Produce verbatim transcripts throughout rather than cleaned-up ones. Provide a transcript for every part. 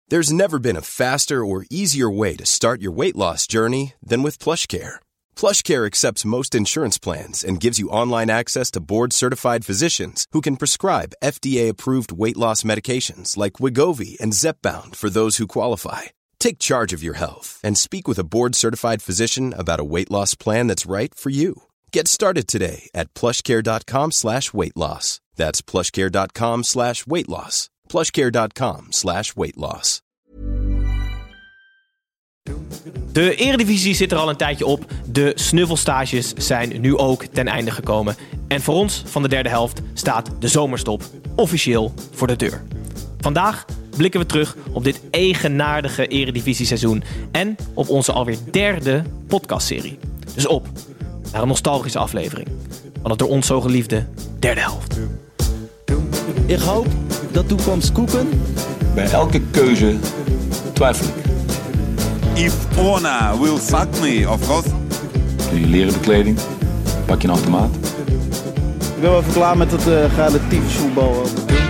There's never been a faster or easier way to start your weight loss journey than with PlushCare. PlushCare accepts most insurance plans and gives you online access to board-certified physicians who can prescribe F D A-approved weight loss medications like Wegovy and Zepbound for those who qualify. Take charge of your health and speak with a board-certified physician about a weight loss plan that's right for you. Get started today at plushcare.com slash weight loss. That's plushcare.com slash weight loss. plushcare.com slash weight loss. De Eredivisie zit er al een tijdje op. De snuffelstages zijn nu ook ten einde gekomen. En voor ons van de derde helft staat de zomerstop officieel voor de deur. Vandaag blikken we terug op dit eigenaardige Eredivisie-seizoen en op onze alweer derde podcastserie. Dus op naar een nostalgische aflevering van het door ons zo geliefde derde helft. Ik hoop dat toekomst koeken. Bij elke keuze twijfel ik. If Ona will fuck me, of course. Doe je leren bekleding, pak je een automaat. Ik ben wel even klaar met het uh, relatief voetbal.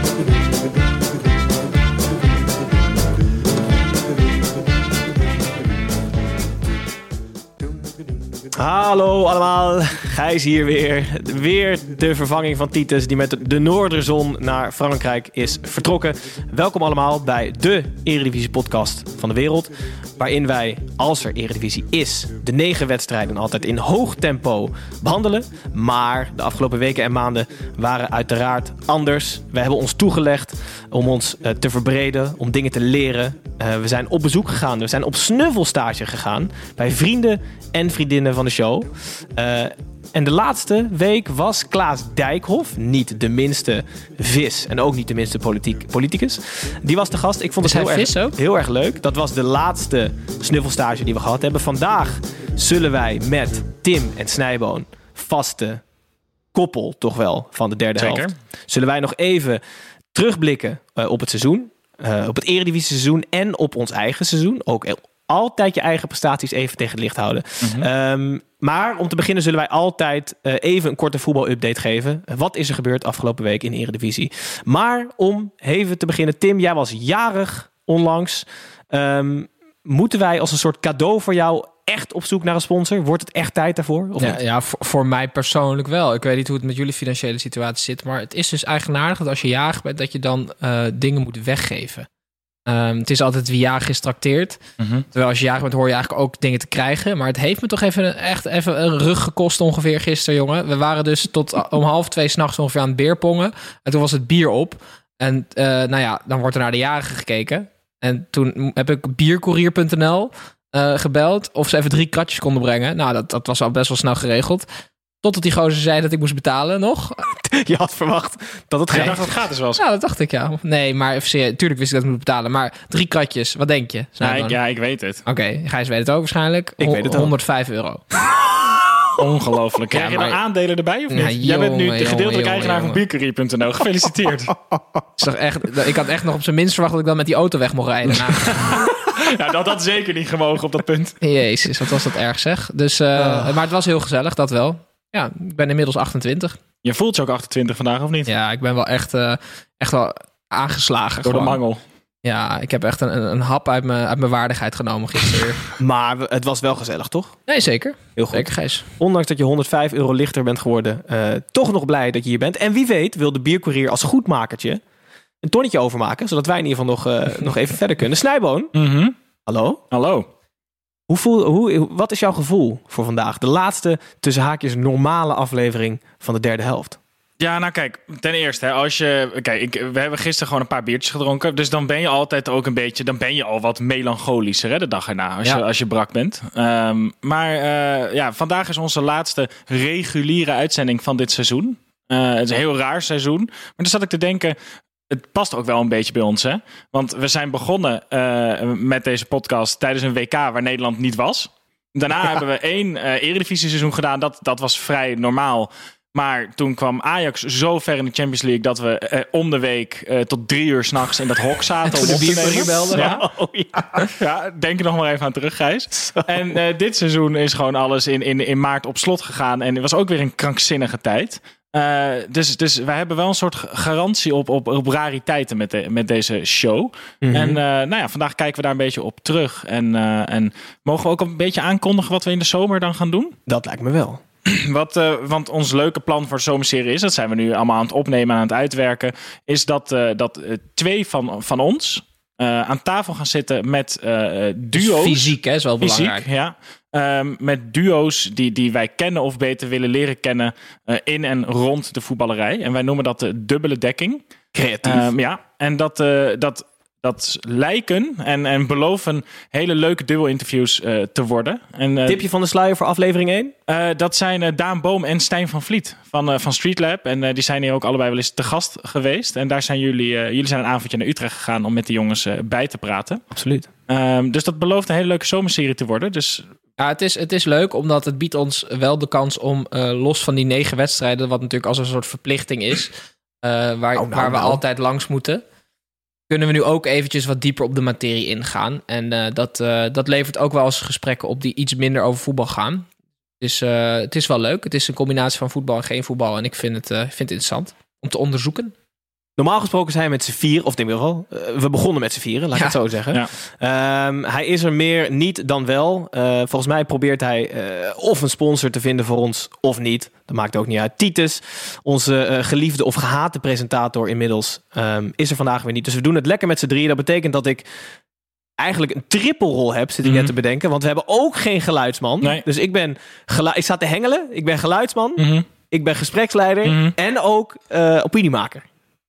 Hallo allemaal, Gijs hier weer. Weer de vervanging van Titus die met de Noorderzon naar Frankrijk is vertrokken. Welkom allemaal bij de Eredivisie podcast van de wereld. Waarin wij, als er Eredivisie is, de negen wedstrijden altijd in hoog tempo behandelen. Maar de afgelopen weken en maanden waren uiteraard anders. We hebben ons toegelegd om ons uh, te verbreden, om dingen te leren. Uh, we zijn op bezoek gegaan, we zijn op snuffelstage gegaan bij vrienden en vriendinnen van de show. Uh, en de laatste week was Klaas Dijkhoff, niet de minste vis en ook niet de minste politiek, politicus. Die was de gast. Ik vond het heel erg, heel erg leuk. Dat was de laatste snuffelstage die we gehad hebben. Vandaag zullen wij met Tim en Snijboon, vaste koppel toch wel van de derde Zeker. helft, zullen wij nog even terugblikken uh, op het seizoen. Uh, op het Eredivisie seizoen en op ons eigen seizoen. Ook altijd je eigen prestaties even tegen het licht houden. Mm-hmm. Um, maar om te beginnen zullen wij altijd uh, even een korte voetbalupdate geven. Wat is er gebeurd afgelopen week in de Eredivisie? Maar om even te beginnen, Tim, jij was jarig onlangs. Um, moeten wij als een soort cadeau voor jou echt op zoek naar een sponsor? Wordt het echt tijd daarvoor? Of ja, ja voor, voor mij persoonlijk wel. Ik weet niet hoe het met jullie financiële situatie zit, maar het is dus eigenaardig dat als je jarig bent, dat je dan uh, dingen moet weggeven. Um, het is altijd wie jarig is trakteert. Mm-hmm. Terwijl als je jarig bent hoor je eigenlijk ook dingen te krijgen. Maar het heeft me toch even echt even een rug gekost ongeveer gisteren, jongen. We waren dus tot om half twee 's nachts ongeveer aan het beerpongen. En toen was het bier op. En uh, nou ja, dan wordt er naar de jarigen gekeken. En toen heb ik biercourier punt n l uh, gebeld of ze even drie kratjes konden brengen. Nou, dat, dat was al best wel snel geregeld. Totdat die gozer zei dat ik moest betalen nog. Je had verwacht dat het nee. gratis, gratis was. Nou, dat dacht ik, ja. Nee, maar tuurlijk wist ik dat ik moest betalen. Maar drie kratjes, wat denk je? Nou, ik, ja, ik weet het. Oké, okay, Gijs weet het ook waarschijnlijk. Ik weet het ook. honderdvijf euro. Ongelooflijk. Krijg ja, je dan maar... aandelen erbij of niet? Ja, Jij bent nu de gedeeltelijke eigenaar van biercourier punt n l. Gefeliciteerd. Is toch echt, ik had echt nog op zijn minst verwacht dat ik dan met die auto weg mocht rijden. Nou, dat had zeker niet gemogen op dat punt. Jezus, wat was dat erg zeg. Dus, uh, oh. Maar het was heel gezellig, dat wel. Ja, ik ben inmiddels achtentwintig. Je voelt je ook achtentwintig vandaag, of niet? Ja, ik ben wel echt, uh, echt wel aangeslagen. Door gewoon. de mangel. Ja, ik heb echt een, een hap uit mijn, uit mijn waardigheid genomen gisteren. Maar het was wel gezellig, toch? Nee, zeker. Heel goed. Zeker, Gijs. Ondanks dat je honderdvijf euro lichter bent geworden, uh, toch nog blij dat je hier bent. En wie weet wil de biercourier als goedmakertje een tonnetje overmaken, zodat wij in ieder geval nog, uh, nog even verder kunnen. Snijboon, mm-hmm. Hallo? Hallo. Hoe voel, hoe, wat is jouw gevoel voor vandaag? De laatste tussen haakjes normale aflevering van de derde helft. Ja, nou kijk, ten eerste, hè, als je... Kijk, ik, we hebben gisteren gewoon een paar biertjes gedronken. Dus dan ben je altijd ook een beetje... Dan ben je al wat melancholischer, hè, de dag erna. Als, ja. je, als je brak bent. Um, maar uh, ja, vandaag is onze laatste reguliere uitzending van dit seizoen. Uh, het is een heel raar seizoen. Maar dan zat ik te denken... Het past ook wel een beetje bij ons, hè? Want we zijn begonnen uh, met deze podcast tijdens een W K waar Nederland niet was. Daarna ja. hebben we één uh, Eredivisie-seizoen gedaan. Dat, dat was vrij normaal. Maar toen kwam Ajax zo ver in de Champions League dat we uh, om de week uh, tot drie uur 's nachts in dat hok zaten. om op te nemen. Belden, ja. Oh, ja. ja, denk er nog maar even aan terug, Gijs. Zo. En uh, dit seizoen is gewoon alles in, in, in maart op slot gegaan. En het was ook weer een krankzinnige tijd. Uh, dus, dus wij hebben wel een soort garantie op, op, op rariteiten met, de, met deze show. Mm-hmm. En uh, nou ja, vandaag kijken we daar een beetje op terug. En, uh, en mogen we ook een beetje aankondigen wat we in de zomer dan gaan doen? Dat lijkt me wel. Wat, uh, want ons leuke plan voor de zomerserie is, dat zijn we nu allemaal aan het opnemen en aan het uitwerken, is dat, uh, dat uh, twee van, van ons uh, aan tafel gaan zitten met uh, duo's. Dus fysiek, hè, is wel fysiek, belangrijk. Ja. Um, met duo's die, die wij kennen of beter willen leren kennen uh, in en rond de voetballerij. En wij noemen dat de dubbele dekking. Creatief. Um, ja, en dat, uh, dat, dat lijken en, en beloven hele leuke duo-interviews uh, te worden. En, uh, Tipje van de sluier voor aflevering één? Uh, dat zijn uh, Daan Boom en Stijn van Vliet van, uh, van Streetlab. En uh, die zijn hier ook allebei wel eens te gast geweest. En daar zijn jullie, uh, jullie zijn een avondje naar Utrecht gegaan om met de jongens uh, bij te praten. Absoluut. Um, dus dat belooft een hele leuke zomerserie te worden. Dus ja, het is, het is leuk, omdat het biedt ons wel de kans om uh, los van die negen wedstrijden, wat natuurlijk als een soort verplichting is, uh, waar, oh, nou, waar we nou. altijd langs moeten, kunnen we nu ook eventjes wat dieper op de materie ingaan. En uh, dat, uh, dat levert ook wel eens gesprekken op die iets minder over voetbal gaan. Dus uh, het is wel leuk. Het is een combinatie van voetbal en geen voetbal. En ik vind het, uh, vind het interessant om te onderzoeken. Normaal gesproken zijn we met z'n vier, of in ieder geval, uh, we begonnen met z'n vieren, laat ik ja. het zo zeggen. Ja. Um, hij is er meer niet dan wel. Uh, volgens mij probeert hij uh, of een sponsor te vinden voor ons, of niet. Dat maakt ook niet uit. Titus, onze uh, geliefde of gehate presentator inmiddels, um, is er vandaag weer niet. Dus we doen het lekker met z'n drieën. Dat betekent dat ik eigenlijk een trippelrol heb, zit ik mm-hmm. net te bedenken. Want we hebben ook geen geluidsman. Nee. Dus ik ben gelu- ik sta te hengelen, ik ben geluidsman, mm-hmm. ik ben gespreksleider mm-hmm. en ook uh, opiniemaker.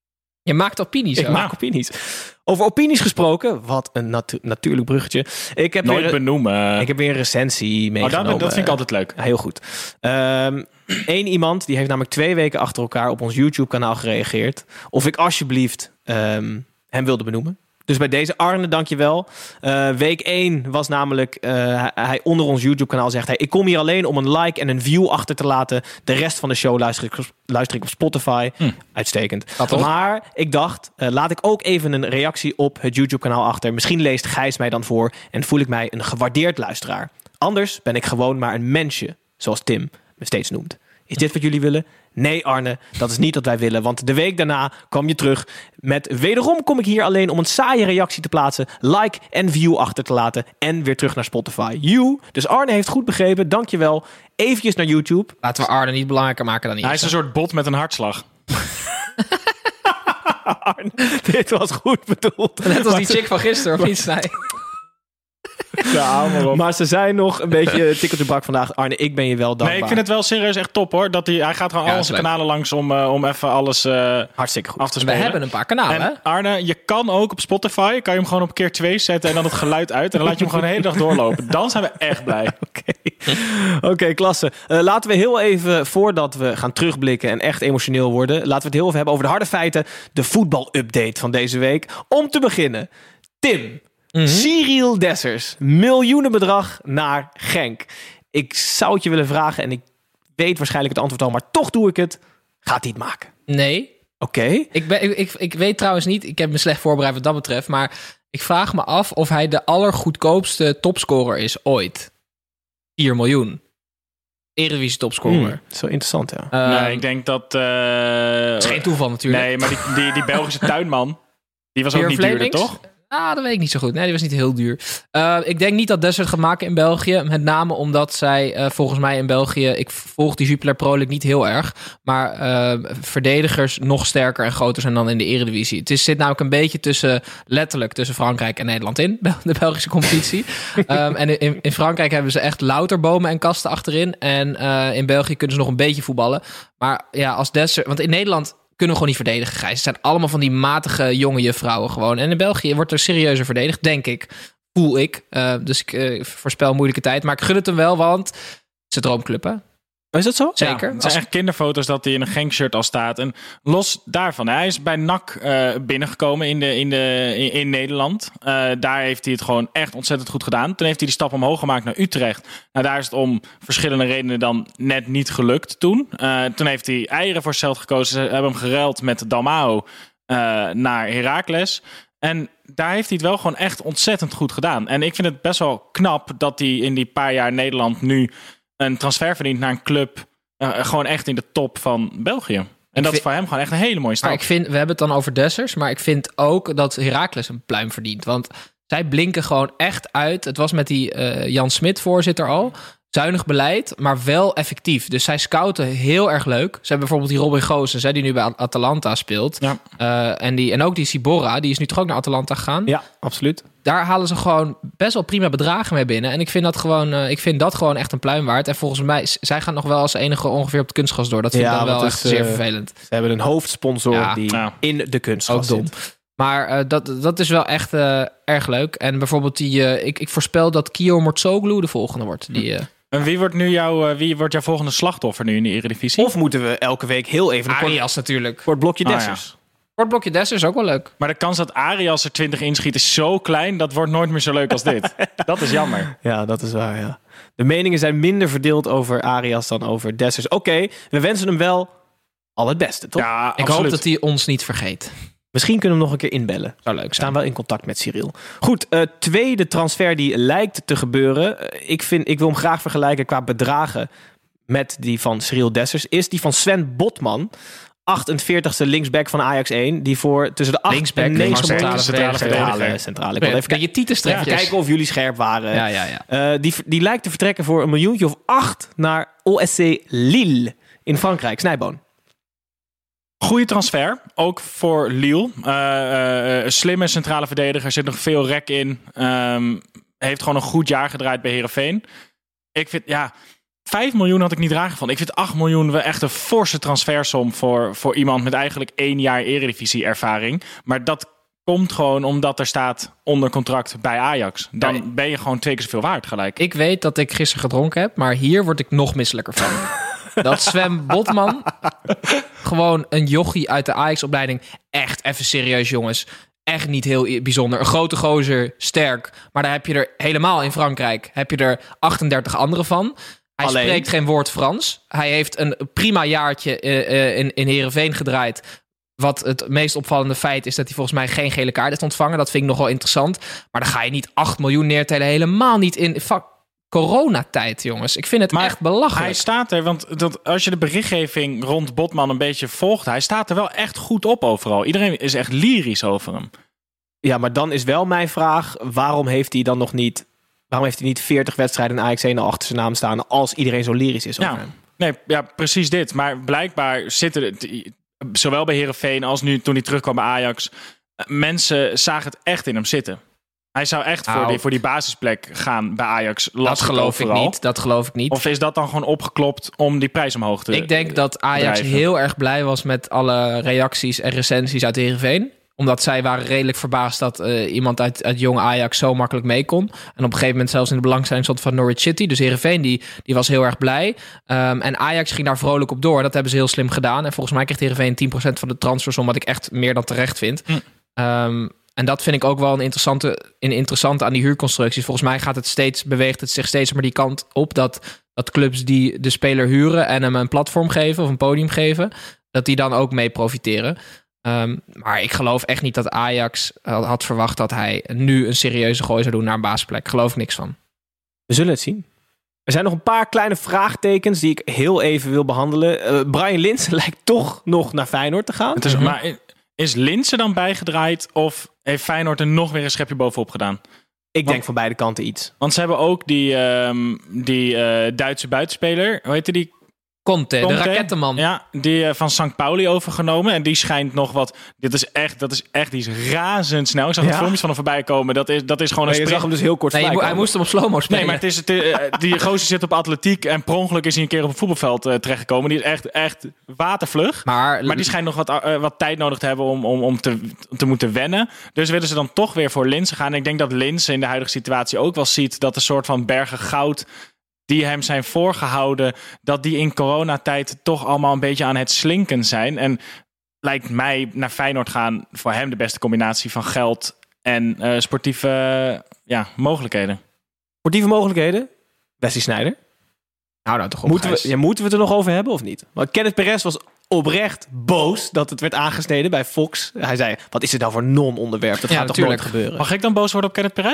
Je maakt opinies. Ik hoor. maak opinies. Over opinies gesproken, wat een natu- natuurlijk bruggetje. Ik heb Nooit weer, benoemen. Ik heb weer een recensie meegenomen. Oh, dat, dat vind ik altijd leuk. Heel goed. Um, Eén iemand, die heeft namelijk twee weken achter elkaar op ons YouTube-kanaal gereageerd. Of ik alsjeblieft um, hem wilde benoemen. Dus bij deze Arne, dankjewel. Uh, week één was namelijk, uh, hij onder ons YouTube-kanaal zegt hij, ik kom hier alleen om een like en een view achter te laten. De rest van de show luister ik, luister ik op Spotify. Hm. Uitstekend. Maar ik dacht, uh, laat ik ook even een reactie op het YouTube-kanaal achter. Misschien leest Gijs mij dan voor en voel ik mij een gewaardeerd luisteraar. Anders ben ik gewoon maar een mensje, zoals Tim me steeds noemt. Is dit wat jullie willen? Nee, Arne, dat is niet wat wij willen. Want de week daarna kwam je terug met wederom kom ik hier alleen om een saaie reactie te plaatsen, like en view achter te laten en weer terug naar Spotify. You. Dus Arne heeft goed begrepen, dankjewel. Eventjes naar YouTube. Laten we Arne niet belangrijker maken dan hij Hij is een soort bot met een hartslag. Arne, dit was goed bedoeld. Net als die chick van gisteren, of iets. Nee. Ja, maar, maar ze zijn nog een beetje tikkeltje bak vandaag. Arne, ik ben je wel dankbaar. Nee, ik vind het wel serieus echt top hoor. Dat hij, hij gaat gewoon ja, al onze kanalen langs om, uh, om even alles uh, hartstikke goed af te spelen. We hebben een paar kanalen. En hè? Arne, je kan ook op Spotify, kan je hem gewoon op keer twee zetten en dan het geluid uit. En dan laat je hem gewoon de hele dag doorlopen. Dan zijn we echt blij. Oké, okay. okay, klasse. Uh, laten we heel even, voordat we gaan terugblikken en echt emotioneel worden, laten we het heel even hebben over de harde feiten. De voetbalupdate van deze week. Om te beginnen, Tim. Mm-hmm. Cyril Dessers, miljoenenbedrag naar Genk. Ik zou het je willen vragen en ik weet waarschijnlijk het antwoord al, maar toch doe ik het. Gaat hij het maken? Nee. Oké. Okay. Ik, ben, ik, ik, ik weet trouwens niet, ik heb me slecht voorbereid wat dat betreft, maar ik vraag me af of hij de allergoedkoopste topscorer is ooit. vier miljoen. Eredivisie topscorer. Hmm, zo interessant, ja. Um, nee, ik denk dat... Uh, het is geen toeval natuurlijk. Nee, maar die, die, die Belgische tuinman, die was ook niet duurder, toch? Ah, dat weet ik niet zo goed. Nee, die was niet heel duur. Uh, ik denk niet dat Dessers gaat maken in België. Met name omdat zij uh, volgens mij in België... Ik volg die Jupiler Pro League niet heel erg. Maar uh, verdedigers nog sterker en groter zijn dan in de Eredivisie. Het is, zit namelijk een beetje tussen... Letterlijk tussen Frankrijk en Nederland in. De Belgische competitie. um, en in, in Frankrijk hebben ze echt louter bomen en kasten achterin. En uh, in België kunnen ze nog een beetje voetballen. Maar ja, als Dessers... Want in Nederland... kunnen we gewoon niet verdedigen, Gijs. Het zijn allemaal van die matige jonge juffrouwen gewoon. En in België wordt er serieuzer verdedigd, denk ik. Voel ik. Uh, dus ik uh, voorspel moeilijke tijd. Maar ik gun het hem wel, want het is een droomclub, hè? Is dat zo? Zeker. Ja, het zijn echt kinderfoto's dat hij in een Genk-shirt al staat. En los daarvan, hij is bij N A C uh, binnengekomen in, de, in, de, in, in Nederland. Uh, daar heeft hij het gewoon echt ontzettend goed gedaan. Toen heeft hij die stap omhoog gemaakt naar Utrecht. Nou, daar is het om verschillende redenen dan net niet gelukt toen. Uh, toen heeft hij eieren voor Celt gekozen. Ze hebben hem geruild met Dalmao uh, naar Heracles. En daar heeft hij het wel gewoon echt ontzettend goed gedaan. En ik vind het best wel knap dat hij in die paar jaar Nederland nu... een transfer verdient naar een club uh, gewoon echt in de top van België. En ik dat vind, is voor hem gewoon echt een hele mooie stap. Maar ik vind, we hebben het dan over Dessers, maar ik vind ook dat Heracles een pluim verdient. Want zij blinken gewoon echt uit. Het was met die uh, Jan Smit, voorzitter al. Zuinig beleid, maar wel effectief. Dus zij scouten heel erg leuk. Ze hebben bijvoorbeeld die Robin Gosens, hè, die nu bij Atalanta speelt. Ja. Uh, en, die, en ook die Ciborra, die is nu toch ook naar Atalanta gegaan. Ja, absoluut. Daar halen ze gewoon best wel prima bedragen mee binnen. En ik vind dat gewoon, uh, ik vind dat gewoon echt een pluim waard. En volgens mij, zij gaan nog wel als enige ongeveer op het kunstgras door. Dat vind ik ja, dan wel is, echt zeer uh, vervelend. Ze hebben een hoofdsponsor Ja. die Ja. in de kunstgras Ook dom. zit. Maar uh, dat, dat is wel echt uh, erg leuk. En bijvoorbeeld die, uh, ik, ik voorspel dat Kio Mortsoglu de volgende wordt. Die, uh, En wie wordt nu jouw, uh, wie wordt jouw volgende slachtoffer nu in de Eredivisie? Of moeten we elke week heel even een kort, Arias natuurlijk. kort blokje Oh, Dessers? Kort blokje Dessers is ook wel leuk. Maar de kans dat Arias er twintig inschiet is zo klein, dat wordt nooit meer zo leuk als dit. Dat is jammer. Ja, dat is waar, ja. De meningen zijn minder verdeeld over Arias dan over Dessers. Oké, okay, we wensen hem wel al het beste, toch? Ja, Ik absoluut. hoop dat hij ons niet vergeet. Misschien kunnen we hem nog een keer inbellen. Zou leuk We zijn. staan wel in contact met Cyril. Goed, uh, tweede transfer die lijkt te gebeuren. Uh, ik, vind, ik wil hem graag vergelijken qua bedragen met die van Cyril Dessers. Is die van Sven Botman, achtenveertigste linksback van Ajax één. Die voor tussen de acht Linksback, en negen centrale centrale, verdediger. centrale, centrale. Ik wil even Kan je titelstrekjes? even kijken of jullie scherp waren. Ja, ja, ja. Uh, die, die lijkt te vertrekken voor een miljoentje of acht naar O S C Lille in Frankrijk. Snijboon. Goeie transfer, ook voor Lille. Uh, uh, slimme centrale verdediger, zit nog veel rek in. Um, heeft gewoon een goed jaar gedraaid bij Heerenveen. Ik vind, ja, vijf miljoen had ik niet raar gevonden. Ik vind acht miljoen wel echt een forse transfersom voor, voor iemand met eigenlijk één jaar Eredivisie ervaring. Maar dat komt gewoon omdat er staat onder contract bij Ajax. Dan Ja, ben je gewoon twee keer zoveel waard gelijk. Ik weet dat ik gisteren gedronken heb, maar hier word ik nog misselijker van. Dat Sven Botman, gewoon een jochie uit de Ajax-opleiding, echt even serieus jongens, echt niet heel bijzonder. Een grote gozer, sterk, maar daar heb je er helemaal in Frankrijk, heb je er achtendertig andere van. Hij Alleen. spreekt geen woord Frans. Hij heeft een prima jaartje uh, uh, in, in Heerenveen gedraaid. Wat het meest opvallende feit is dat hij volgens mij geen gele kaart heeft ontvangen. Dat vind ik nogal interessant. Maar dan ga je niet acht miljoen neertellen. Helemaal niet in fuck, coronatijd, jongens. Ik vind het Maar echt belachelijk. Hij staat er, want dat, als je de berichtgeving rond Botman een beetje volgt, hij staat er wel echt goed op overal. Iedereen is echt lyrisch over hem. Ja, maar dan is wel mijn vraag, waarom heeft hij dan nog niet, waarom heeft hij niet veertig wedstrijden in Ajax één al achter zijn naam staan als iedereen zo lyrisch is over Ja, hem? nee, ja, precies dit. Maar blijkbaar zitten het, zowel bij Heerenveen als nu toen hij terugkwam bij Ajax, mensen zagen het echt in hem zitten. Hij zou echt Nou, voor, die, voor die basisplek gaan bij Ajax. dat Las geloof ik overal. niet. Dat geloof ik niet. Of is dat dan gewoon opgeklopt om die prijs omhoog te Ik denk dat Ajax drijven? heel erg blij was met alle reacties en recensies uit Heerenveen. Omdat zij waren redelijk verbaasd dat uh, iemand uit, uit jong Ajax zo makkelijk mee kon. En op een gegeven moment zelfs in de belangstelling stond van Norwich City. Dus Heerenveen die, die was heel erg blij. Um, en Ajax ging daar vrolijk op door. Dat hebben ze heel slim gedaan. En volgens mij kreeg Heerenveen tien procent van de transfersom, wat ik echt meer dan terecht vind. Hm. Um, en dat vind ik ook wel een interessante, een interessante aan die huurconstructies. Volgens mij gaat het steeds, beweegt het zich steeds maar die kant op dat, dat clubs die de speler huren en hem een platform geven of een podium geven, dat die dan ook mee profiteren. Um, maar ik geloof echt niet dat Ajax had verwacht dat hij nu een serieuze gooi zou doen naar een basisplek. Geloof ik niks van. We zullen het zien. Er zijn nog een paar kleine vraagtekens die ik heel even wil behandelen. Uh, Brian Linssen lijkt toch nog naar Feyenoord te gaan. Het is, Mhm. Maar is Linssen dan bijgedraaid of heeft Feyenoord er nog weer een schepje bovenop gedaan? Ik denk van beide kanten iets. Want ze hebben ook die, um, die uh, Duitse buitenspeler, hoe heette die? Conte, Conte? de rakettenman. Ja, die uh, van Sankt Pauli overgenomen. En die schijnt nog wat... Dit is echt, dat is echt, die is razendsnel. Ik zag Ja. er filmpjes van hem voorbij komen. Dat is, dat is gewoon een Nee, je zag sprint. hem dus heel kort Nee, je voorbij mo- hij komen. moest hem op slow-mo spelen. Nee, maar het is, het, uh, die gozer zit op atletiek en per ongeluk is hij een keer op een voetbalveld uh, terechtgekomen. Die is echt, echt watervlug. Maar, Maar die schijnt nog wat, uh, wat tijd nodig te hebben om, om, om te, te moeten wennen. Dus willen ze dan toch weer voor Linssen gaan. En ik denk dat Linssen in de huidige situatie ook wel ziet dat een soort van bergen goud die hem zijn voorgehouden, dat die in coronatijd toch allemaal een beetje aan het slinken zijn. En lijkt mij naar Feyenoord gaan voor hem de beste combinatie van geld en uh, sportieve uh, ja, mogelijkheden. Sportieve mogelijkheden? Wesley Sneijder. nou, nou toch op, Moeten we, Gijs. ja, moeten we het er nog over hebben of niet? Want Kenneth Perez was oprecht boos dat het werd aangesneden bij Fox. Hij zei, wat is dit nou voor non-onderwerp? Dat Ja, gaat toch natuurlijk. nooit gebeuren? Mag ik dan boos worden op Kenneth Perez?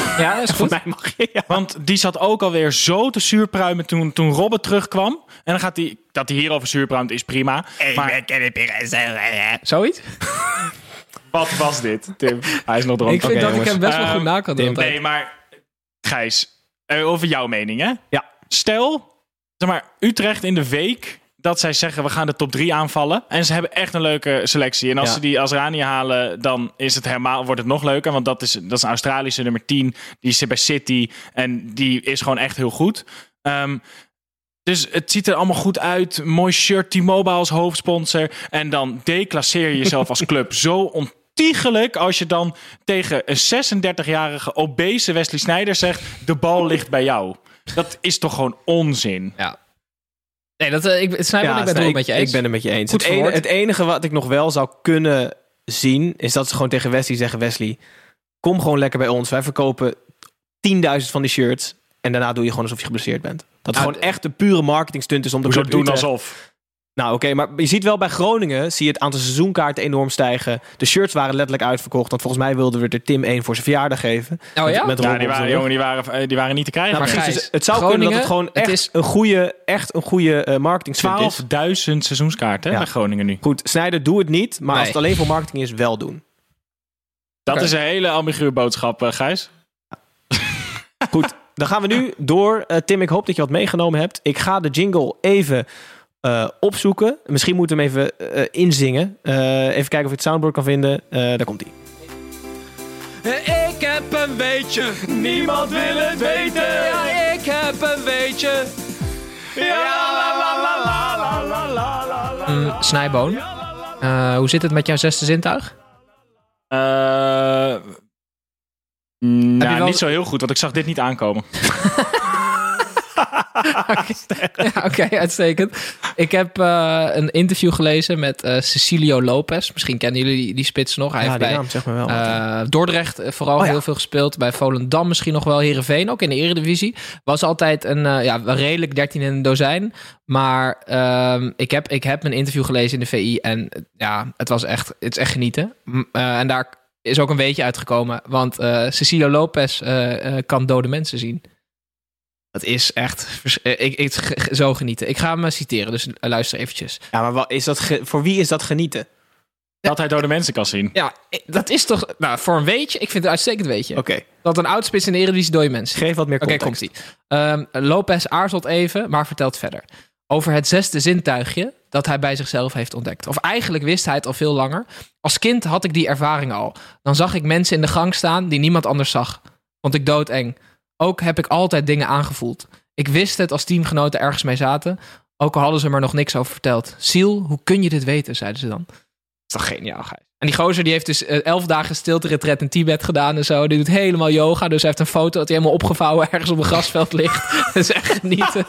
Ja, dat is Voor goed. mij mag je, ja. Want die zat ook alweer zo te zuurpruimen toen, toen Robert terugkwam. En dan gaat hij, dat hij hierover zuurpruimt is prima. Maar Zoiets? wat was dit, Tim? Hij is nog dronken. Ik vind Oké, dat jongens. ik hem best wel Ehm, goed na kan doen. Tim, altijd. Nee, maar Gijs, eh, over jouw mening, hè? Ja. Stel, zeg maar, Utrecht in de week dat zij zeggen we gaan de top drie aanvallen. En ze hebben echt een leuke selectie. En als Ja. ze die Azrani halen, dan is het helemaal, wordt het nog leuker. Want dat is, dat is een Australische nummer tien. Die zit bij City. En die is gewoon echt heel goed. Um, dus het ziet er allemaal goed uit. Mooi shirt, T-Mobile als hoofdsponsor. En dan declasseer je jezelf als club zo ontiegelijk als je dan tegen een zesendertigjarige obese Wesley Sneijder zegt de bal ligt bij jou. Dat is toch gewoon onzin? Ja. Nee, dat, uh, ik, het snijden, ik ben het Stijn, wel met je eens. Ik ben het met je eens. Goed Het, ene, verwoord. het enige wat ik nog wel zou kunnen zien, is dat ze gewoon tegen Wesley zeggen, Wesley, kom gewoon lekker bij ons. Wij verkopen tienduizend van die shirts en daarna doe je gewoon alsof je geblesseerd bent. Dat het Nou, gewoon echt een pure marketing stunt is om de Hoezo club doen Utrecht- alsof? Nou oké, maar je ziet wel bij Groningen, zie je het aantal seizoenkaarten enorm stijgen. De shirts waren letterlijk uitverkocht, want volgens mij wilden we er Tim één voor zijn verjaardag geven. Oh Met- ja? met Ja, Rob die op zijn waren, rug. jongen, die waren, eh, die waren niet te krijgen. Nou, maar precies, Gijs, dus het zou kunnen dat het Groningen, gewoon het echt, is- een goede, echt een goede uh, marketing stunt is. twaalfduizend seizoenskaarten hè, Ja. bij Groningen nu. Goed, Sneijder, doe het niet, maar Nee. als het alleen voor marketing is, wel doen. Dat Oké. is een hele ambiguë boodschap, uh, Gijs. Goed, dan gaan we nu door. Uh, Tim, ik hoop dat je wat meegenomen hebt. Ik ga de jingle even uh, opzoeken. Misschien moeten we hem even uh, inzingen. Uh, even kijken of je het soundboard kan vinden. Uh, daar komt hij. Ik heb een weetje. Niemand wil het weten. Ja, ik heb een weetje. Mm, Snijboon. Uh, hoe zit het met jouw zesde zintuig? Uh, mm, nou, wel- niet zo heel goed, want ik zag dit niet aankomen. Ja, oké, uitstekend. Ik heb uh, een interview gelezen met uh, Cecilio Lopez. Misschien kennen jullie die, die spits nog. Hij Ja, heeft die bij naam zegt me wel. uh, Dordrecht uh, vooral Oh, ja. heel veel gespeeld. Bij Volendam misschien nog wel. Heerenveen ook in de Eredivisie. Was altijd een uh, ja, wel redelijk dertien in een dozijn. Maar uh, ik, heb, ik heb een interview gelezen in de V I. En uh, ja, het was echt, het is echt genieten. M- uh, en daar is ook een weetje uitgekomen. Want uh, Cecilio Lopez uh, uh, kan dode mensen zien. Dat is echt vers- ik, ik, g- g- zo genieten. Ik ga hem citeren, dus luister eventjes. Ja, maar wat is dat ge- voor wie is dat genieten? Dat hij dode mensen kan zien. Ja, dat is toch... Nou, voor een weetje, ik vind het een uitstekend weetje. Oké, Dat een oudspits in de Eredivisie dode mensen. geef wat meer Oké, context. komt-ie. Um, Lopez aarzelt even, maar vertelt verder. Over het zesde zintuigje dat hij bij zichzelf heeft ontdekt. Of eigenlijk wist hij het al veel langer. Als kind had ik die ervaring al. Dan zag ik mensen in de gang staan die niemand anders zag. Vond ik doodeng. Ook heb ik altijd dingen aangevoeld. Ik wist het als teamgenoten ergens mee zaten. Ook al hadden ze me er nog niks over verteld. Siel, hoe kun je dit weten, zeiden ze dan. Dat is toch geniaal, Gijs. En die gozer die heeft dus uh, elf dagen stilte-retret in Tibet gedaan en zo. Die doet helemaal yoga. Dus hij heeft een foto dat hij helemaal opgevouwen ergens op een grasveld ligt. Dat is echt genieten.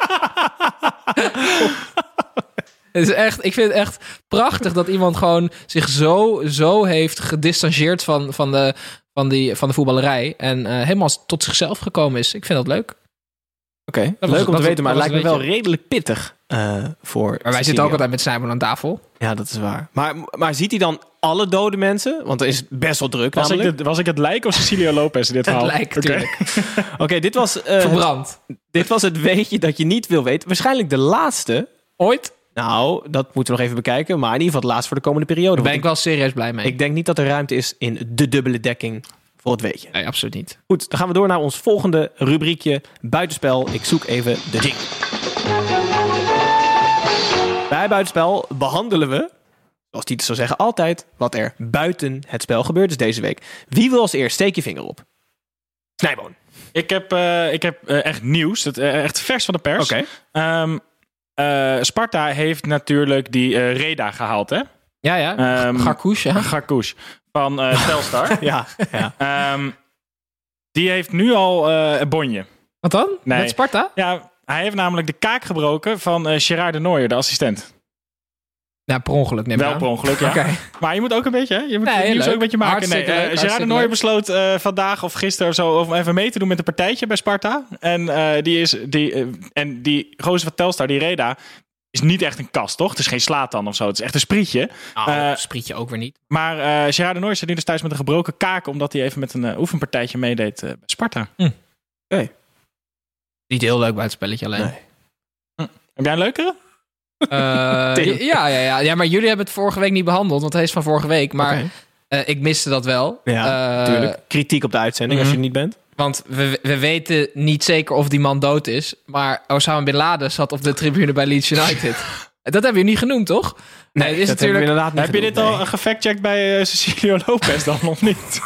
Het is echt, ik vind het echt prachtig dat iemand gewoon zich zo, zo heeft gedistanceerd van, van, de, van, die, van de voetballerij. En uh, helemaal tot zichzelf gekomen is. Ik vind dat leuk. Oké, Dat was- leuk om dat- te weten, maar dat het was lijkt me het wel redelijk pittig uh, voor Maar wij Cecilio. zitten ook altijd met Simon aan tafel. Ja, dat is waar. Maar, maar ziet hij dan alle dode mensen? Want er is best wel druk Was ik, namelijk. de, was ik het lijk of Cecilio Lopez in dit Het verhaal? lijkt Oké. natuurlijk. Oké, dit was uh, het, Verbrand. dit was het weetje dat je niet wil weten. Waarschijnlijk de laatste. Ooit? Nou, dat moeten we nog even bekijken. Maar in ieder geval het laatste voor de komende periode. Daar ben Want ik wel serieus blij mee. ik, ik denk niet dat er ruimte is in de dubbele dekking voor het weetje. Nee, absoluut niet. Goed, dan gaan we door naar ons volgende rubriekje. Buitenspel. Ik zoek even de jingle. Bij Buitenspel behandelen we, zoals Titus zou zeggen, altijd wat er buiten het spel gebeurt is deze week. Wie wil als eerst? Steek je vinger op. Snijboon. Ik heb, uh, ik heb uh, echt nieuws. Dat, uh, echt vers van de pers. Oké. Um, uh, Sparta heeft natuurlijk die uh, Reda gehaald, hè? Ja, ja. Um, Garkouche, ja. Garkouche van uh, Telstar. Ja, ja. Um, die heeft nu al uh, een bonje. Wat dan? Nee. Met Sparta? Ja, hij heeft namelijk de kaak gebroken van uh, Gerard de Nooijer, de assistent. Ja, per ongeluk neem ik Wel aan. per ongeluk, ja. Oké. Maar je moet ook een beetje, hè? Je moet Nee, het nieuws leuk. ook een beetje maken. Hartstikke nee, uh, leuk, Gerard de hartstikke Nooijer leuk. besloot uh, vandaag of gisteren of zo om even mee te doen met een partijtje bij Sparta. En uh, die is die uh, en die gozer van Telstar, die Reda, is niet echt een kast, toch? Het is geen Zlatan of zo. Het is echt een sprietje. Nou, Uh, sprietje ook weer niet. Maar uh, Gerard de Nooy zit nu dus thuis met een gebroken kaak, omdat hij even met een uh, oefenpartijtje meedeed uh, bij Sparta. Hm. Hey. Niet heel leuk bij het spelletje alleen. Nee. Hm. Heb jij een leukere? Uh, ja, ja, ja, ja, maar jullie hebben het vorige week niet behandeld, want hij is van vorige week. Maar okay. uh, ik miste dat wel. Ja, natuurlijk. Uh, Kritiek op de uitzending mm-hmm. als je het niet bent. Want we, we weten niet zeker of die man dood is. Maar Osama Bin Laden zat op de tribune bij Leeds United. Dat hebben we niet genoegd, toch? Nee, nee is dat natuurlijk... hebben we inderdaad niet Heb genoemd, je dit nee. al gefactcheckt bij uh, Cecilio Lopez dan nog niet?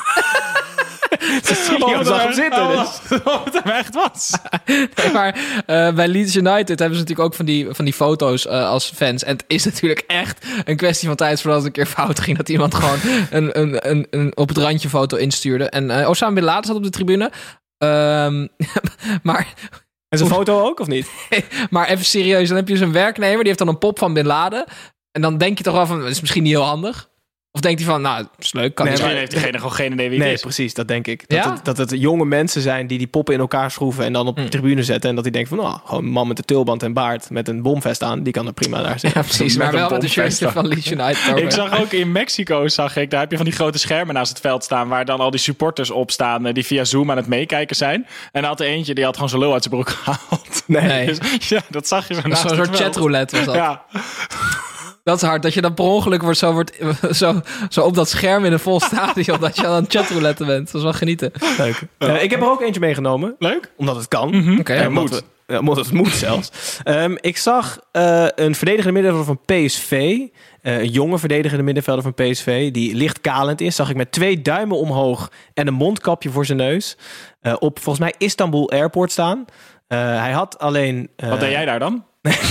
Cecilio zag hem zitten, dus. Of het hem echt was. Nee, maar uh, bij Leeds United hebben ze natuurlijk ook van die, van die foto's uh, als fans. En het is natuurlijk echt een kwestie van tijd voordat het een keer fout ging. Dat iemand gewoon een, een, een, een op het randje foto instuurde. En uh, Osama Bin Laden zat op de tribune. Um, maar... En zijn foto ook, of niet? Maar even serieus, dan heb je zo'n werknemer, die heeft dan een pop van Bin Laden. En dan denk je toch wel van, dat is misschien niet heel handig. Of denkt hij van, nou, dat is leuk. Kan nee, misschien heeft diegene gewoon geen idee wie het nee, is. Precies, dat denk ik. Dat, ja? het, dat het jonge mensen zijn die die poppen in elkaar schroeven en dan op de mm. tribune zetten. En dat die denken van, nou, gewoon een man met een tulband en baard met een bomvest aan. Die kan er prima naar zitten. Ja, precies. Maar wel met de shirt van Leeds United. Ik zag ook in Mexico, zag ik, daar heb je van die grote schermen naast het veld staan, waar dan al die supporters op staan, die via Zoom aan het meekijken zijn. En dan had er eentje, die had gewoon zijn lul uit zijn broek gehaald. Nee. nee. Dus, ja, dat zag je zo naast Zo'n soort chatroulette was dat. Ja. Dat is hard, dat je dan per ongeluk wordt zo, wordt, zo, zo op dat scherm in een vol stadion, dat je aan het chatroulette bent. Dat is wel genieten. Leuk. Uh, ik heb er ook eentje meegenomen. Leuk. Omdat het kan. Mm-hmm. Oké. Okay, moet. Ja, omdat het moet zelfs. Um, ik zag uh, een verdedigende middenvelder van P S V. Uh, een jonge verdedigende middenvelder van P S V. Die licht kalend is. Zag ik met twee duimen omhoog en een mondkapje voor zijn neus. Uh, op volgens mij Istanbul Airport staan. Uh, hij had alleen... Uh, Wat deed jij daar dan?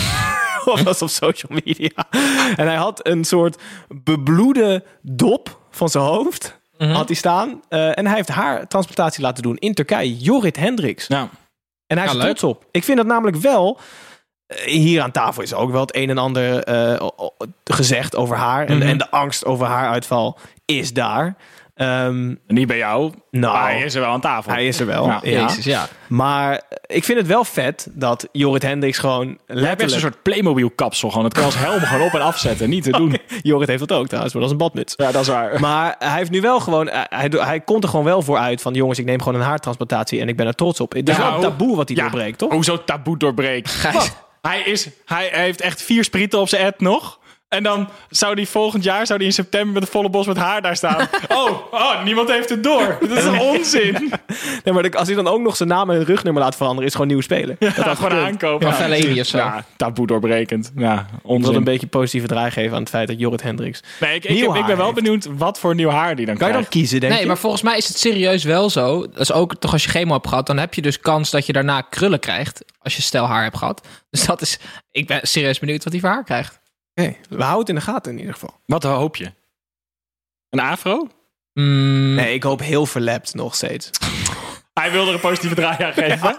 Of was op social media. En hij had een soort bebloede dop van zijn hoofd. Mm-hmm. Had hij staan. Uh, en hij heeft haartransplantatie laten doen in Turkije. Jorrit Hendricks. Ja. En hij is ja, er trots op. Ik vind dat namelijk wel... Hier aan tafel is ook wel het een en ander uh, gezegd over haar. Mm-hmm. En, en de angst over haar uitval is daar. Um, Niet bij jou. Nou, hij is er wel aan tafel. Hij is er wel. Ja. Ja. Jezus, ja. Maar ik vind het wel vet dat Jorrit Hendricks gewoon letterlijk... Hij heeft een soort Playmobil kapsel. Gewoon. Het kan als helm gewoon op en afzetten. Niet te doen. Jorrit heeft dat ook trouwens, maar dat is een badmuts. Ja, dat is waar. Maar hij heeft nu wel gewoon... Hij, hij komt er gewoon wel voor uit van... jongens, ik neem gewoon een haartransplantatie en ik ben er trots op. Het is nou, wel een taboe wat hij ja, doorbreekt, toch? Hoezo taboe doorbreekt? Hij, is, hij heeft echt vier sprieten op zijn ad nog. En dan zou die volgend jaar, zou die in september met een volle bos met haar daar staan. Oh, oh niemand heeft het door. Dat is een onzin. Nee, maar als hij dan ook nog zijn naam en rugnummer laat veranderen, is gewoon nieuw spelen. Ja, dat dat gewoon aankopen. Ja, Fellaini of zo. Ja, taboe doorbrekend. Ja, onzin. Ik wil een beetje positieve draai geven aan het feit dat Jorrit Hendricks Nee, ik, ik, ik, ik ben wel heeft. benieuwd wat voor nieuw haar die dan kan krijgt. Kan je dan kiezen, denk nee, je? maar volgens mij is het serieus wel zo. Dat is ook toch als je chemo hebt gehad, dan heb je dus kans dat je daarna krullen krijgt. Als je stel haar hebt gehad. Dus dat is... Ik ben serieus benieuwd wat hij voor haar krijgt. Okay, we houden het in de gaten in ieder geval. Wat hoop je? Een afro? Mm. Nee, ik hoop heel verlept nog steeds. Hij wilde er een positieve draai aan geven.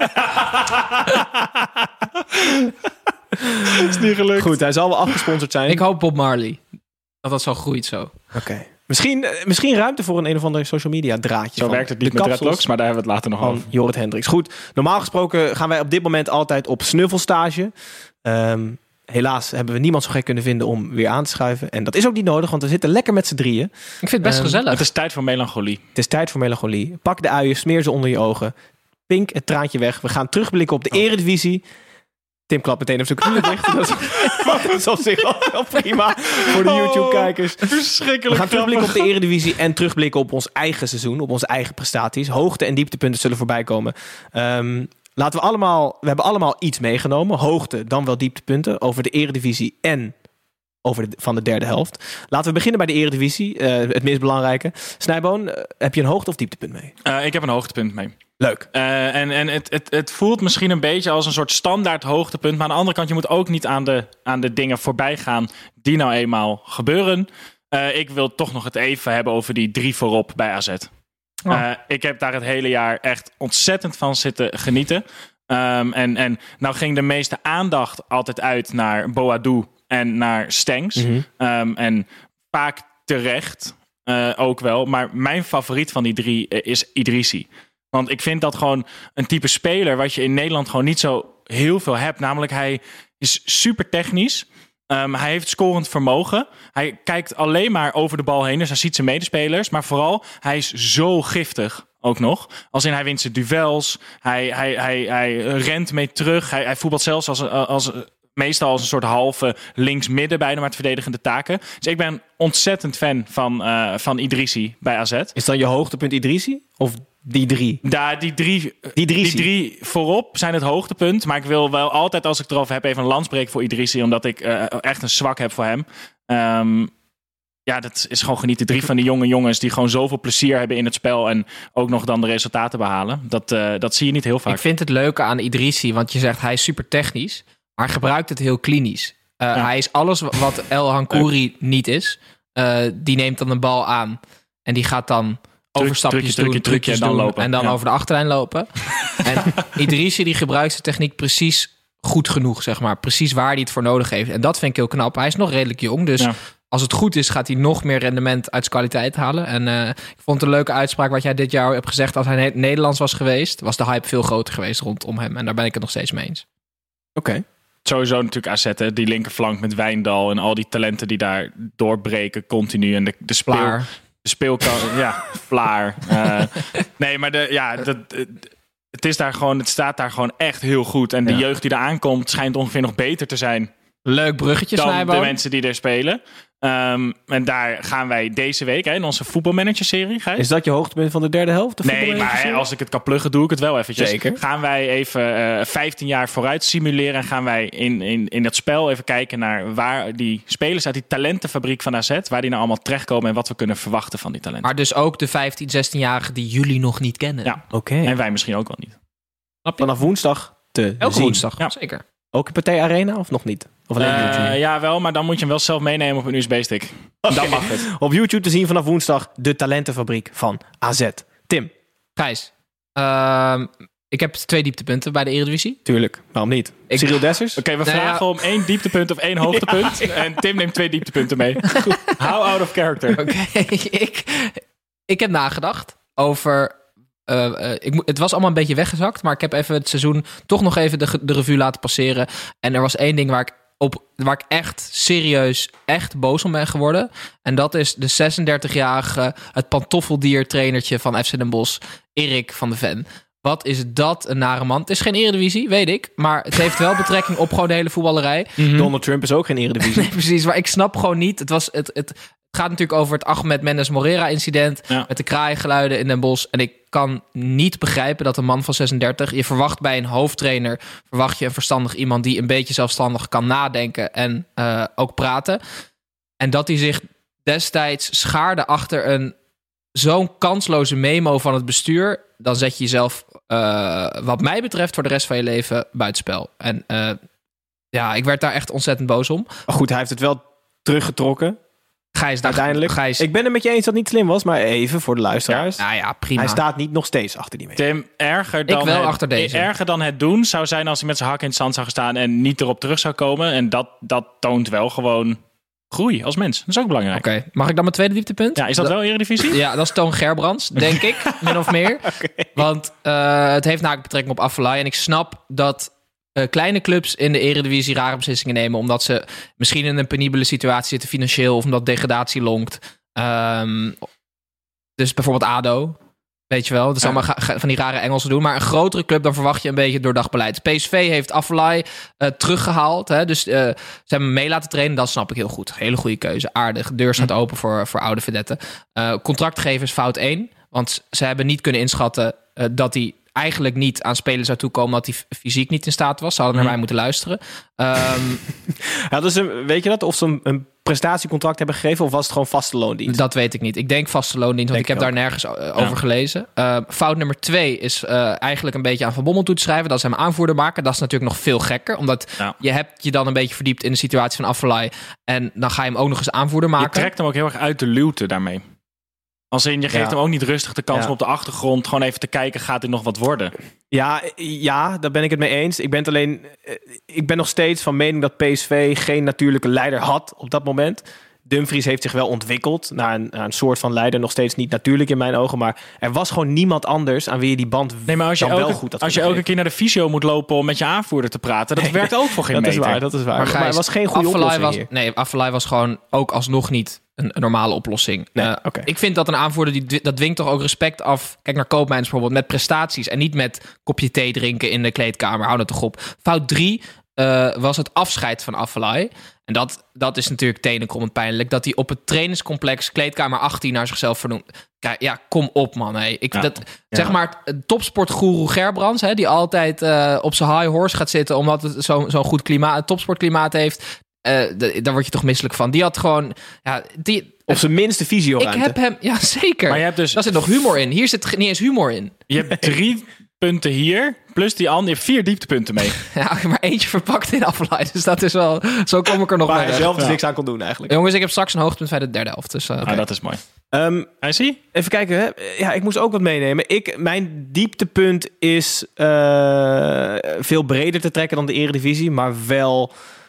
Is niet gelukt. Goed, hij zal wel afgesponsord zijn. Ik hoop Bob Marley. Dat dat zo groeit zo. Oké. Okay. Misschien, misschien ruimte voor een een of andere social media draadje. Zo werkt het niet met dreadlocks, maar daar hebben we het later nog over. Jorrit Hendricks. Goed, normaal gesproken gaan wij op dit moment altijd op snuffelstage. Um, Helaas hebben we niemand zo gek kunnen vinden om weer aan te schuiven. En dat is ook niet nodig, want we zitten lekker met z'n drieën. Ik vind het best um, gezellig. Het is tijd voor melancholie. Het is tijd voor melancholie. Pak de uien, smeer ze onder je ogen. Pink het traantje weg. We gaan terugblikken op de oh. Eredivisie. Tim klapt meteen op zijn knieën dicht. Dat is, dat is op zich wel prima voor de YouTube-kijkers. Oh, verschrikkelijk. We gaan terugblikken op de Eredivisie en terugblikken op ons eigen seizoen. Op onze eigen prestaties. Hoogte- en dieptepunten zullen voorbij komen. Um, Laten we allemaal, we hebben allemaal iets meegenomen. Hoogte, dan wel dieptepunten over de Eredivisie en over de, van de derde helft. Laten we beginnen bij de Eredivisie, uh, het meest belangrijke. Snijboon, uh, heb je een hoogte- of dieptepunt mee? Uh, ik heb een hoogtepunt mee. Leuk. Uh, en en het, het, het voelt misschien een beetje als een soort standaard hoogtepunt. Maar aan de andere kant, je moet ook niet aan de, aan de dingen voorbij gaan die nou eenmaal gebeuren. Uh, ik wil toch nog het even hebben over die drie voorop bij A Z. Oh. Uh, ik heb daar het hele jaar echt ontzettend van zitten genieten. Um, en, en nou ging de meeste aandacht altijd uit naar Boadou en naar Stengs. Mm-hmm. Um, en vaak terecht uh, ook wel. Maar mijn favoriet van die drie uh, is Idrissi. Want ik vind dat gewoon een type speler wat je in Nederland gewoon niet zo heel veel hebt. Namelijk hij is super technisch. Um, hij heeft scorend vermogen. Hij kijkt alleen maar over de bal heen. Dus hij ziet zijn medespelers. Maar vooral, hij is zo giftig ook nog. Als in, hij wint zijn duels. Hij, hij, hij, hij rent mee terug. Hij, hij voetbalt zelfs als, als, meestal als een soort halve links-midden bijna met verdedigende taken. Dus ik ben ontzettend fan van, uh, van Idrissi bij A Z. Is dan je hoogtepunt Idrissi? Of die drie? Daar, die drie, die, die drie voorop zijn het hoogtepunt. Maar ik wil wel altijd, als ik het erover heb, even een lans breken voor Idrissi. Omdat ik uh, echt een zwak heb voor hem. Um, ja, dat is gewoon genieten. Drie van die jonge jongens die gewoon zoveel plezier hebben in het spel. En ook nog dan de resultaten behalen. Dat, uh, dat zie je niet heel vaak. Ik vind het leuke aan Idrissi, want je zegt hij is super technisch. Maar hij gebruikt het heel klinisch. Uh, ja. Hij is alles wat El Hankouri niet is. Uh, die neemt dan een bal aan. En die gaat dan overstapjes doen, trucjes doen. Lopen. En dan ja. over de achterlijn lopen. En Idrissi die gebruikt zijn techniek precies goed genoeg, zeg maar. Precies waar hij het voor nodig heeft. En dat vind ik heel knap. Hij is nog redelijk jong, dus... Ja. Als het goed is, gaat hij nog meer rendement uit zijn kwaliteit halen. En uh, ik vond het een leuke uitspraak wat jij dit jaar hebt gezegd. Als hij Nederlands was geweest, was de hype veel groter geweest rondom hem. En daar ben ik het nog steeds mee eens. Oké. Okay. Sowieso natuurlijk A Z, hè? Die linkerflank met Wijndal en al die talenten die daar doorbreken continu. En de, de speel... Vlaar. De speelkant, ja, Vlaar. Uh, nee, maar de, ja, dat... Het is daar gewoon, het staat daar gewoon echt heel goed. En de ja. jeugd die er aankomt schijnt ongeveer nog beter te zijn. Leuk bruggetje, dan Snijboom. De mensen die er spelen. Um, en daar gaan wij deze week, hè, in onze voetbalmanager-serie. Gijs. Is dat je hoogtepunt van de derde helft? De nee, maar als ik het kan pluggen, doe ik het wel eventjes. Zeker. Gaan wij even uh, vijftien jaar vooruit simuleren. En gaan wij in, in, in dat spel even kijken naar waar die spelers uit die talentenfabriek van A Z, waar die nou allemaal terechtkomen en wat we kunnen verwachten van die talenten. Maar dus ook de vijftien, zestienjarigen die jullie nog niet kennen. Ja, oké. Okay. En wij misschien ook wel niet. Vanaf woensdag te Elke zien. woensdag, ja. zeker. Ook in Partij Arena of nog niet? Of alleen uh, YouTube? Ja, wel, maar dan moet je hem wel zelf meenemen op een U S B-stick. Okay. Dan mag het. Op YouTube te zien vanaf woensdag de talentenfabriek van A Z. Tim. Gijs. Uh, ik heb twee dieptepunten bij de Eredivisie. Tuurlijk, waarom niet? Ik... Cyril Dessers. Oké, okay, we nou, vragen ja. om één dieptepunt of één hoogtepunt. Ja. En Tim neemt twee dieptepunten mee. How out of character. Oké, okay, ik, ik heb nagedacht over... Uh, uh, ik, het was allemaal een beetje weggezakt, maar ik heb even het seizoen toch nog even de, de revue laten passeren. En er was één ding waar ik, op, waar ik echt serieus, echt boos om ben geworden. En dat is de zesendertigjarige, het pantoffeldier-trainertje van F C Den Bosch, Erik van de Ven. Wat is dat een nare man. Het is geen Eredivisie, weet ik. Maar het heeft wel betrekking op gewoon de hele voetballerij. Mm-hmm. Donald Trump is ook geen Eredivisie. Nee, precies. Maar ik snap gewoon niet. Het, was, het, het gaat natuurlijk over het Ahmed Mendes Morera incident. Ja. Met de kraaiengeluiden in Den Bosch. En ik kan niet begrijpen dat een man van zesendertig... Je verwacht bij een hoofdtrainer... verwacht je een verstandig iemand die een beetje zelfstandig kan nadenken. En uh, ook praten. En dat hij zich destijds schaarde achter een... zo'n kansloze memo van het bestuur... dan zet je jezelf, uh, wat mij betreft... voor de rest van je leven buitenspel. En uh, ja, ik werd daar echt ontzettend boos om. Maar goed, hij heeft het wel teruggetrokken. Gijs, uiteindelijk. Gijs. Ik ben het met je eens dat het niet slim was, maar even voor de luisteraars. Ja, nou ja, prima. Hij staat niet nog steeds achter die memo. Tim, erger dan, ik wel het, achter deze. erger dan het doen zou zijn als hij met zijn hak in het zand zou staan... en niet erop terug zou komen. En dat, dat toont wel gewoon... groei als mens. Dat is ook belangrijk. Oké, okay. Mag ik dan mijn tweede dieptepunt? Ja, is dat, dat wel Eredivisie? Ja, dat is Toon Gerbrands, denk ik. Min of meer. Okay. Want uh, het heeft namelijk betrekking op Afellay. En ik snap dat uh, kleine clubs in de Eredivisie rare beslissingen nemen. Omdat ze misschien in een penibele situatie zitten financieel. Of omdat degradatie lonkt. Um, dus bijvoorbeeld A D O. Weet je wel, dat is ja. allemaal ga- van die rare Engelsen doen. Maar een grotere club, dan verwacht je een beetje doordacht beleid. P S V heeft Afellay uh, teruggehaald. Hè? Dus uh, ze hebben hem mee laten trainen. Dat snap ik heel goed. Hele goede keuze. Aardig. De deur staat hm. open voor, voor oude vedetten. Uh, contractgevers fout één. Want ze hebben niet kunnen inschatten uh, dat hij eigenlijk niet aan spelen zou toekomen... dat hij fysiek niet in staat was. Ze hadden naar hm. mij moeten luisteren. Um, ja, dus een, weet je dat? Of ze een, een prestatiecontract hebben gegeven... of was het gewoon vaste loondienst? Dat weet ik niet. Ik denk vaste loondienst, want denk ik heb ook. daar nergens uh, over ja. gelezen. Uh, fout nummer twee is uh, eigenlijk een beetje aan Van Bommel toe te schrijven... dat ze hem aanvoerder maken. Dat is natuurlijk nog veel gekker. Omdat ja. je hebt je dan een beetje verdiept in de situatie van Afellay... en dan ga je hem ook nog eens aanvoerder maken. Je trekt hem ook heel erg uit de luwte daarmee. Als in, je geeft ja. hem ook niet rustig de kans ja. om op de achtergrond... gewoon even te kijken, gaat dit nog wat worden? Ja, ja, daar ben ik het mee eens. Ik ben het alleen, ik ben nog steeds van mening dat P S V geen natuurlijke leider had op dat moment. Dumfries heeft zich wel ontwikkeld naar een, naar een soort van leider. Nog steeds niet natuurlijk in mijn ogen. Maar er was gewoon niemand anders aan wie je die band nee, maar als je dan elke, wel goed had Als je elke keer naar de fysio moet lopen om met je aanvoerder te praten... dat nee, werkt ook voor geen dat meter. Is waar, dat is waar. Maar, maar, maar er was geen goede Afellay oplossing was, hier. Nee, Afellay was gewoon ook alsnog niet een, een normale oplossing. Nee, uh, okay. Ik vind dat een aanvoerder, die, dat dwingt toch ook respect af. Kijk naar Koopmeiners bijvoorbeeld, met prestaties... en niet met kopje thee drinken in de kleedkamer. Hou dat toch op. Fout drie uh, was het afscheid van Afellay. En dat, dat is natuurlijk tenenkrommend pijnlijk. Dat hij op het trainingscomplex kleedkamer achttien naar zichzelf vernoemt. Kijk, ja, kom op man. Hey. Ik, ja. dat, zeg maar, topsportgoeroe Gerbrands... Hè, die altijd uh, op zijn high horse gaat zitten... omdat het zo'n zo goed klimaat, topsportklimaat heeft... Uh, d- daar word je toch misselijk van. Die had gewoon... Ja, die, op zijn minste visio. Ik heb hem... Ja, zeker. Maar je hebt dus, daar zit nog humor in. Hier zit niet eens humor in. Je hebt drie punten hier... plus die andere... Je hebt vier dieptepunten mee. Ja, maar eentje verpakt in Afellay. Dus dat is wel... Zo kom ik er nog bij. bij. Waar je zelf dus ja. niks aan kon doen eigenlijk. Jongens, ik heb straks een hoogtepunt bij de derde helft. Dus, uh, okay. okay. Ah, dat is mooi. Um, Hij zie? Even kijken. Hè? Ja, ik moest ook wat meenemen. Ik, mijn dieptepunt is uh, veel breder te trekken dan de Eredivisie. Maar wel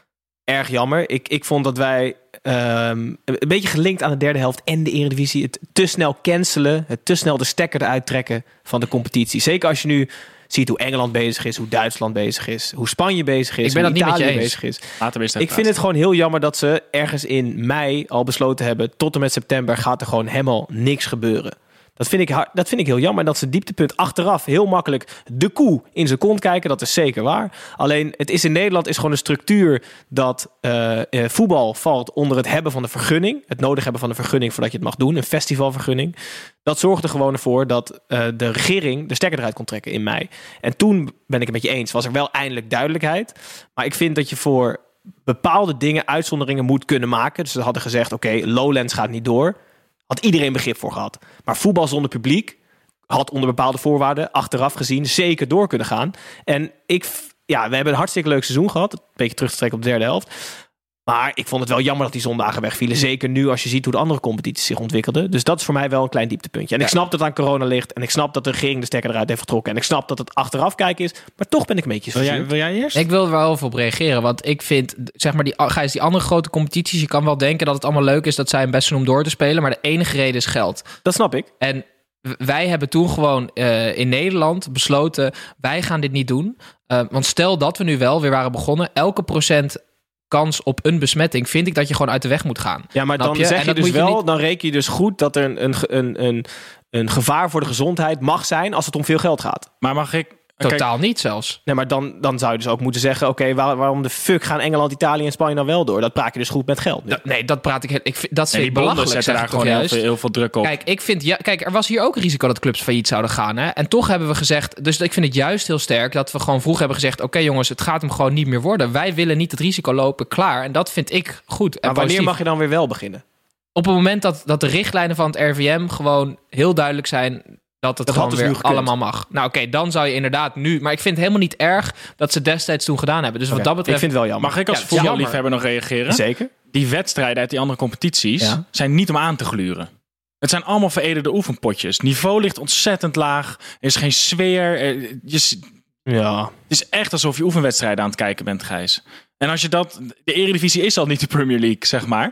erg jammer. Ik, ik vond dat wij... Um, een beetje gelinkt aan de derde helft en de Eredivisie. Het te snel cancelen. Het te snel de stekker eruit trekken van de competitie. Zeker als je nu ziet hoe Engeland bezig is. Hoe Duitsland bezig is. Hoe Spanje bezig is. Ik ben hoe dat Italië niet met je eens. bezig is. Laten we eens ik vind het gewoon heel jammer dat ze ergens in mei al besloten hebben. Tot en met september gaat er gewoon helemaal niks gebeuren. Dat vind, ik, dat vind ik heel jammer. Dat ze dieptepunt achteraf heel makkelijk de koe in zijn kont kijken. Dat is zeker waar. Alleen het is in Nederland is gewoon een structuur dat uh, uh, voetbal valt onder het hebben van de vergunning. Het nodig hebben van de vergunning voordat je het mag doen. Een festivalvergunning. Dat zorgde gewoon ervoor dat uh, de regering de stekker eruit kon trekken in mei. En toen ben ik het met je eens. Was er wel eindelijk duidelijkheid. Maar ik vind dat je voor bepaalde dingen uitzonderingen moet kunnen maken. Dus ze hadden gezegd, oké, okay, Lowlands gaat niet door. Had iedereen begrip voor gehad. Maar voetbal zonder publiek had onder bepaalde voorwaarden achteraf gezien zeker door kunnen gaan. En ik, ja, we hebben een hartstikke leuk seizoen gehad. Een beetje terug te trekken op de derde helft. Maar ik vond het wel jammer dat die zondagen wegvielen. Zeker nu als je ziet hoe de andere competities zich ontwikkelden. Dus dat is voor mij wel een klein dieptepuntje. En ja. ik snap dat het aan corona ligt. En ik snap dat de regering de stekker eruit heeft getrokken. En ik snap dat het achteraf kijken is. Maar toch ben ik een beetje wil jij, wil jij eerst? Ik wil er wel even op reageren. Want ik vind, zeg maar, die, Gijs, die andere grote competities... je kan wel denken dat het allemaal leuk is dat zij een best doen om door te spelen. Maar de enige reden is geld. Dat snap ik. En wij hebben toen gewoon uh, in Nederland besloten... wij gaan dit niet doen. Uh, want stel dat we nu wel weer waren begonnen... elke procent... kans op een besmetting, vind ik dat je gewoon uit de weg moet gaan. Ja, maar dan je? zeg je dus je wel, niet... dan reken je dus goed dat er een, een, een, een, een gevaar voor de gezondheid mag zijn als het om veel geld gaat. Maar mag ik... Totaal Kijk, niet zelfs. Nee, maar dan, dan zou je dus ook moeten zeggen... oké, okay, waar, waarom de fuck gaan Engeland, Italië en Spanje nou wel door? Dat praat je dus goed met geld. Da, nee, dat praat ik... ik vind, dat nee, vind ik belachelijk. zetten daar gewoon heel veel, heel veel druk op. Kijk, ik vind, ja, kijk, er was hier ook een risico dat clubs failliet zouden gaan. Hè? En toch hebben we gezegd... Dus ik vind het juist heel sterk dat we gewoon vroeg hebben gezegd... oké okay, jongens, het gaat hem gewoon niet meer worden. Wij willen niet het risico lopen, klaar. En dat vind ik goed. En maar wanneer positief. mag je dan weer wel beginnen? Op het moment dat, dat de richtlijnen van het R V M gewoon heel duidelijk zijn... dat het dat gewoon dus weer nu gekund. allemaal mag. Nou oké, okay, dan zou je inderdaad nu... Maar ik vind het helemaal niet erg dat ze destijds toen gedaan hebben. Dus okay. wat dat betreft... Ik vind het wel jammer. Mag ik als ja, voetballiefhebber nog reageren? Zeker. Die wedstrijden uit die andere competities ja. zijn niet om aan te gluren. Het zijn allemaal veredelde oefenpotjes. Niveau ligt ontzettend laag. Er is geen sfeer. Er, je, ja. Het is echt alsof je oefenwedstrijden aan het kijken bent, Gijs. En als je dat... De Eredivisie is al niet de Premier League, zeg maar.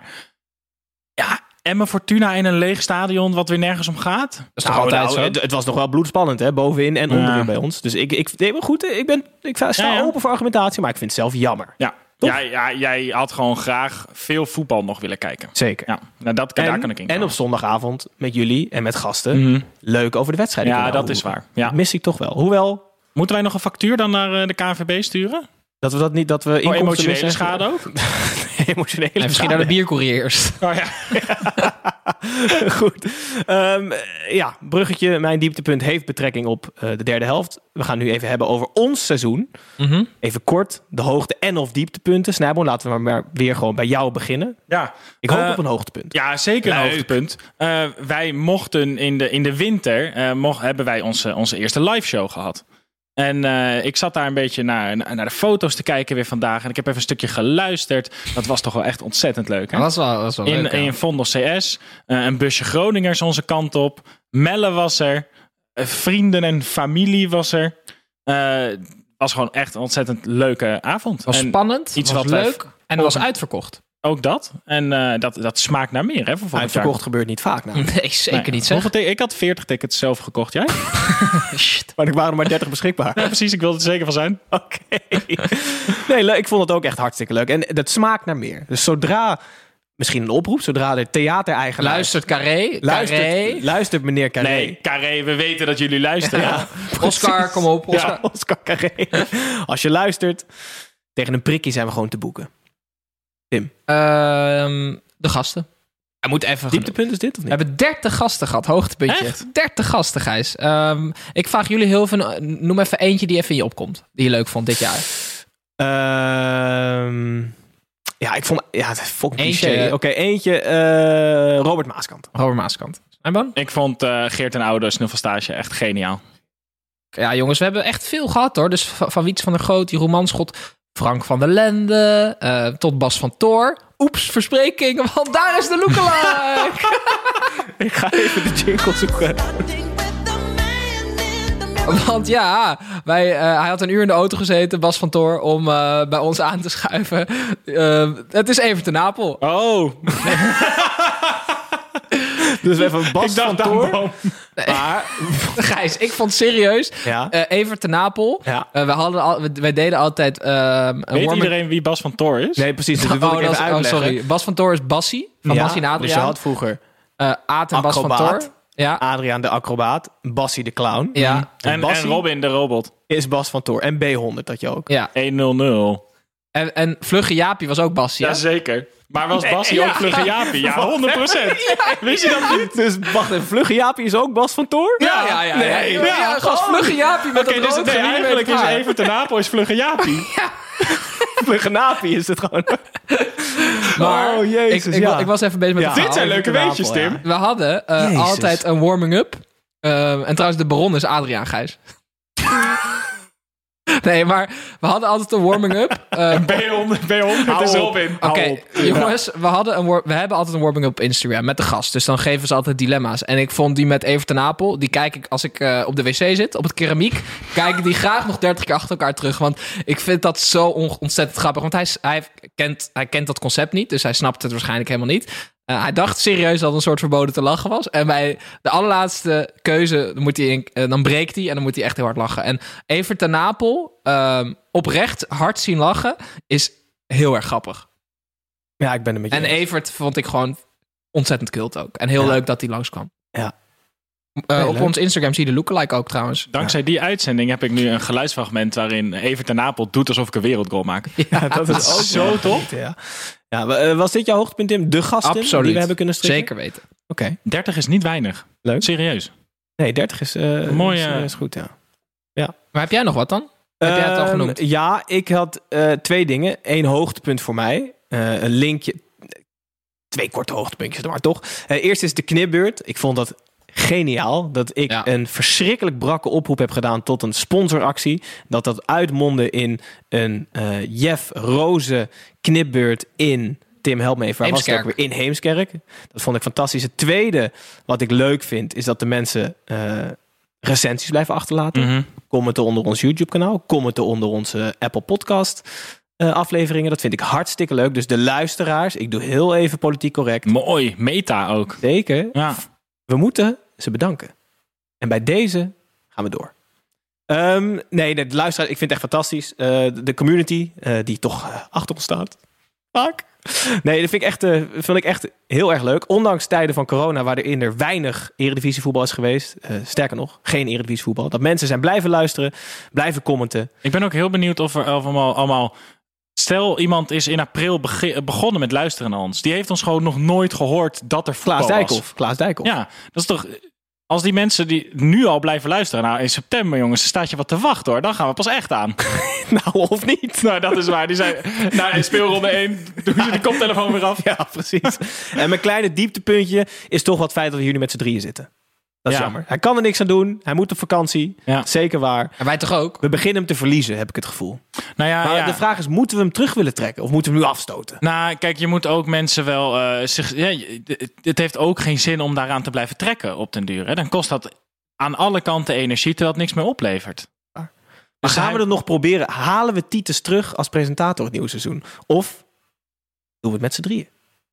Ja... Emmen Fortuna in een leeg stadion wat weer nergens om gaat. Dat is toch nou, altijd nou, zo? Het, het was nog wel bloedspannend, hè? Bovenin en onderin ja. bij ons. Dus ik, ik, nee, goed, ik, ben, ik sta ja, ja. open voor argumentatie, maar ik vind het zelf jammer. Ja, ja, ja jij had gewoon graag veel voetbal nog willen kijken. Zeker. Ja, nou, dat, en, daar kan ik in komen. En op zondagavond met jullie en met gasten mm-hmm. leuk over de wedstrijden. Ja, dat is waar. Ja. Dat mis ik toch wel. Hoewel... Moeten wij nog een factuur dan naar de K N V B sturen? Dat we dat niet, dat we oh, emotionele schade ook? emotionele en misschien naar de biercourier eerst. Oh ja. Goed. Um, ja, bruggetje. Mijn dieptepunt heeft betrekking op uh, de derde helft. We gaan nu even hebben over ons seizoen. Mm-hmm. Even kort, de hoogte- en of dieptepunten. Snijboom, laten we maar weer gewoon bij jou beginnen. Ja. Ik hoop uh, op een hoogtepunt. Ja, zeker een Leuk. hoogtepunt. Uh, wij mochten in de, in de winter, uh, mocht, hebben wij onze, onze eerste live show gehad. En uh, ik zat daar een beetje naar, naar de foto's te kijken weer vandaag. En ik heb even een stukje geluisterd. Dat was toch wel echt ontzettend leuk. Hè? Dat was wel, dat was wel in, leuk. Ja. In Vondel C S. Uh, een busje Groningers onze kant op. Melle was er. Uh, vrienden en familie was er. Het uh, was gewoon echt een ontzettend leuke avond. Het was en spannend. Iets het was wat leuk. En het was uitverkocht. ook dat. En uh, dat, dat smaakt naar meer, hè? Voor volgend Uitverkocht jaar. gebeurt niet vaak. Nou. Nee, zeker Nee. niet zeg. Hoeveel t- ik had veertig tickets zelf gekocht. Jij? Shit. Maar er waren er maar dertig beschikbaar. Ja, precies. Ik wilde er zeker van zijn. Oké. Nee, le- ik vond het ook echt hartstikke leuk. En dat smaakt naar meer. Dus zodra, misschien een oproep, zodra de theatereigenaar... Luistert Carré. Carré. Luistert, luistert meneer Carré. Nee, Carré, we weten dat jullie luisteren. Ja, Oscar, kom op. Oscar. Ja, Oscar Carré. Als je luistert, tegen een prikkie zijn we gewoon te boeken. Tim, Ehm, de gasten. Hij moet even... dieptepunt is dit of We niet? hebben dertig gasten gehad, hoogtepuntje. Echt? dertig gasten, Gijs. Um, ik vraag jullie heel veel... Noem even eentje die even in je opkomt. Die je leuk vond dit jaar. Ehm, ja, ik vond... Ja, het is fucking Eentje. cliché. Oké, okay, eentje. eh, Robert Maaskant. Robert Maaskant. Snijboon? Ik vond uh, Geert en Oude Snuffelstage echt geniaal. Ja, jongens, we hebben echt veel gehad, hoor. Dus van, van Wiets van der Groot, Jeroen Manschot, Frank van der Lende, uh, tot Bas van Toor. Oeps, verspreking, want daar is de lookalike. Ik ga even de jingle zoeken. Want ja, wij, uh, hij had een uur in de auto gezeten, Bas van Toor, om uh, bij ons aan te schuiven. Uh, het is Evert ten Napel. Oh. Dus even Bas van Toor. Nee. Maar, Gijs, ik vond serieus, ja. uh, Evert ten Napel, Ja. uh, we hadden al, we, wij deden altijd... Uh, een Weet warming... iedereen wie Bas van Toor is? Nee, precies. Dus dat wil Oh, ik even dat is, oh, uitleggen. sorry. Bas van Toor is Bassie, van Ja, Bassie en Adriaan. dus je had vroeger Uh, Aad en Bas van Acrobaat. Toor. Ja. Adriaan de acrobaat, Bassie de clown. Ja. En, en Bassie Robin de robot. is Bas van Toor. En B honderd had je ook. Ja. een nul nul. En, en Vlugge Jaapie was ook Bassie. Ja? Jazeker. Maar was Bassie ja. ook Vlugge Jaapie? Ja, honderd procent. Wist je dat niet? Dus wacht even, Vlugge Jaapie is ook Bas van Toor? Ja, ja, ja. Nee. ja, ja, ja, gast, Vlugge Jaapie met Oké, dat dus rood nee, eigenlijk is haar. Evert ten Napel is Vlugge Jaapie. Vlugge Napie is het gewoon. Maar oh, jezus, ik, ik, ja. ik was even bezig met Ja. het Dit verhaal. zijn leuke Napel, weetjes, ja. Tim. We hadden uh, Jezus. altijd een warming-up. Uh, en trouwens, de baron is Adriaan Gijs. Nee, maar we hadden altijd een warming-up. Uh, B honderd, B honderd is op. Robin. Oké, Hou op. jongens, we, hadden een war- we hebben altijd een warming-up op Instagram met de gast. Dus dan geven ze altijd dilemma's. En ik vond die met Evert ten Napel, die kijk ik als ik uh, op de wc zit, op het keramiek, kijk ik die graag nog dertig keer achter elkaar terug. Want ik vind dat zo on- ontzettend grappig. Want hij, hij, kent, hij kent dat concept niet, dus hij snapt het waarschijnlijk helemaal niet. Uh, hij dacht serieus dat het een soort verboden te lachen was. En bij de allerlaatste keuze, dan, moet hij in, uh, dan breekt hij en dan moet hij echt heel hard lachen. En Evert ten Napel, um, oprecht hard zien lachen, is heel erg grappig. Ja, ik ben er met je En eens. Evert vond ik gewoon ontzettend kult ook. En heel Ja. leuk dat hij langskwam. Ja. Uh, Nee, op leuk. ons Instagram zie je de lookalike ook trouwens. Dankzij die uitzending heb ik nu een geluidsfragment waarin Evert ten Napel doet alsof ik een wereldgoal maak. Ja, dat is ook Zo wel top. genieten, Ja. Ja, wa- was dit jouw hoogtepunt, Tim? De gasten Absoluut. die we hebben kunnen strikken? Zeker weten. Oké. dertig is niet weinig. Leuk. Serieus. Nee, dertig is, uh, Mooi, is, uh, uh, is goed, ja. Maar heb jij nog wat dan? Heb jij het al Ehm, genoemd? Ja, ik had uh, twee dingen. Eén hoogtepunt voor mij. Uh, een linkje. Twee korte hoogtepuntjes, maar toch. Uh, eerst is de knipbeurt. Ik vond dat geniaal. Dat ik Ja. een verschrikkelijk brakke oproep heb gedaan tot een sponsoractie. Dat dat uitmondde in een uh, Jeff Roze knipbeurt in... Tim, help me even. Waar was het ook Heemskerk. weer? In Heemskerk. Dat vond ik fantastisch. Het tweede wat ik leuk vind... is dat de mensen uh, recensies blijven achterlaten. Mm-hmm. Commenten onder ons YouTube-kanaal. Commenten onder onze Apple Podcast uh, afleveringen. Dat vind ik hartstikke leuk. Dus de luisteraars, ik doe heel even politiek correct. Mooi. Meta ook. Zeker. Ja. We moeten ze bedanken. En bij deze gaan we door. Um, nee, de luisteraars, ik vind het echt fantastisch. Uh, de community, uh, die toch uh, achter ons staat. Fuck. Nee, dat vind ik, echt, uh, vind ik echt heel erg leuk. Ondanks tijden van corona, waarin er weinig eredivisievoetbal is geweest. Uh, sterker nog, geen eredivisievoetbal. Dat mensen zijn blijven luisteren, blijven commenten. Ik ben ook heel benieuwd of er of allemaal, allemaal... Stel, iemand is in april begi- begonnen met luisteren naar ons. Die heeft ons gewoon nog nooit gehoord dat er voetbal Klaas was. Dijkhoff. Klaas Dijkhoff. Ja, dat is toch... Als die mensen die nu al blijven luisteren... Nou, in september, jongens, dan staat je wat te wachten, hoor. Dan gaan we pas echt aan. Nou, of niet? Nou, dat is waar. Die zijn... Nou, in speelronde één doen ze de koptelefoon weer af. Ja, precies. En mijn kleine dieptepuntje is toch wat feit dat we hier nu met z'n drieën zitten. Dat is Ja. jammer. Hij kan er niks aan doen. Hij moet op vakantie. Ja. Zeker waar. En wij toch ook? We beginnen hem te verliezen, heb ik het gevoel. Nou ja, Maar ja. de vraag is, moeten we hem terug willen trekken? Of moeten we hem nu afstoten? Nou, kijk, je moet ook mensen wel... Uh, zich, ja, het- het heeft ook geen zin om daaraan te blijven trekken op den duur. Hè? Dan kost dat aan alle kanten energie, terwijl het niks meer oplevert. Maar Dus gaan hij- we er nog proberen? Halen we Titus terug als presentator het nieuwe seizoen? Of we het met z'n drieën.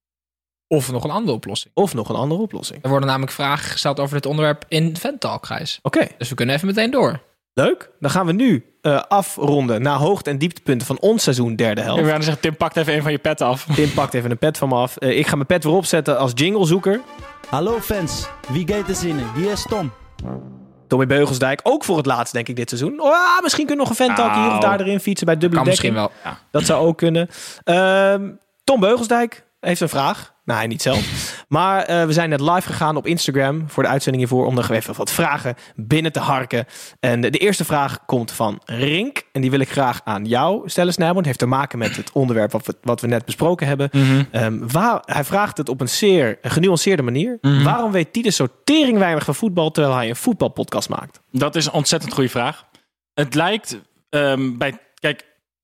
Of nog een andere oplossing. Of nog een andere oplossing. Er worden namelijk vragen gesteld over dit onderwerp in Vent-Talk, Gijs. Oké. Okay. Dus we kunnen even meteen door. Leuk. Dan gaan we nu uh, afronden naar hoogte- en dieptepunten van ons seizoen derde helft. Ik wil zeggen, Tim pakt even een van je petten af. Tim pakt even een pet van me af. Uh, ik ga mijn pet weer opzetten als jinglezoeker. Hallo fans, wie gaat er zinnen? Hier is Tom. Tommy Beugelsdijk, ook voor het laatst denk ik dit seizoen. Oh, misschien kunnen we nog een Vent-Talk nou, hier of daar erin fietsen bij dubbele kan dekking. misschien wel. Ja. Dat zou ook kunnen. Uh, Tom Beugelsdijk heeft een vraag. Nou, hij niet zelf. Maar uh, we zijn net live gegaan op Instagram voor de uitzending hiervoor om nog even wat vragen binnen te harken. En de, de eerste vraag komt van Rink. En die wil ik graag aan jou stellen, Snijboon. Het heeft te maken met het onderwerp wat we, wat we net besproken hebben. Mm-hmm. Um, waar, hij vraagt het op een zeer genuanceerde manier. Mm-hmm. Waarom weet Titus zo tering weinig van voetbal terwijl hij een voetbalpodcast maakt? Dat is een ontzettend goede vraag. Het lijkt um, bij... Kijk,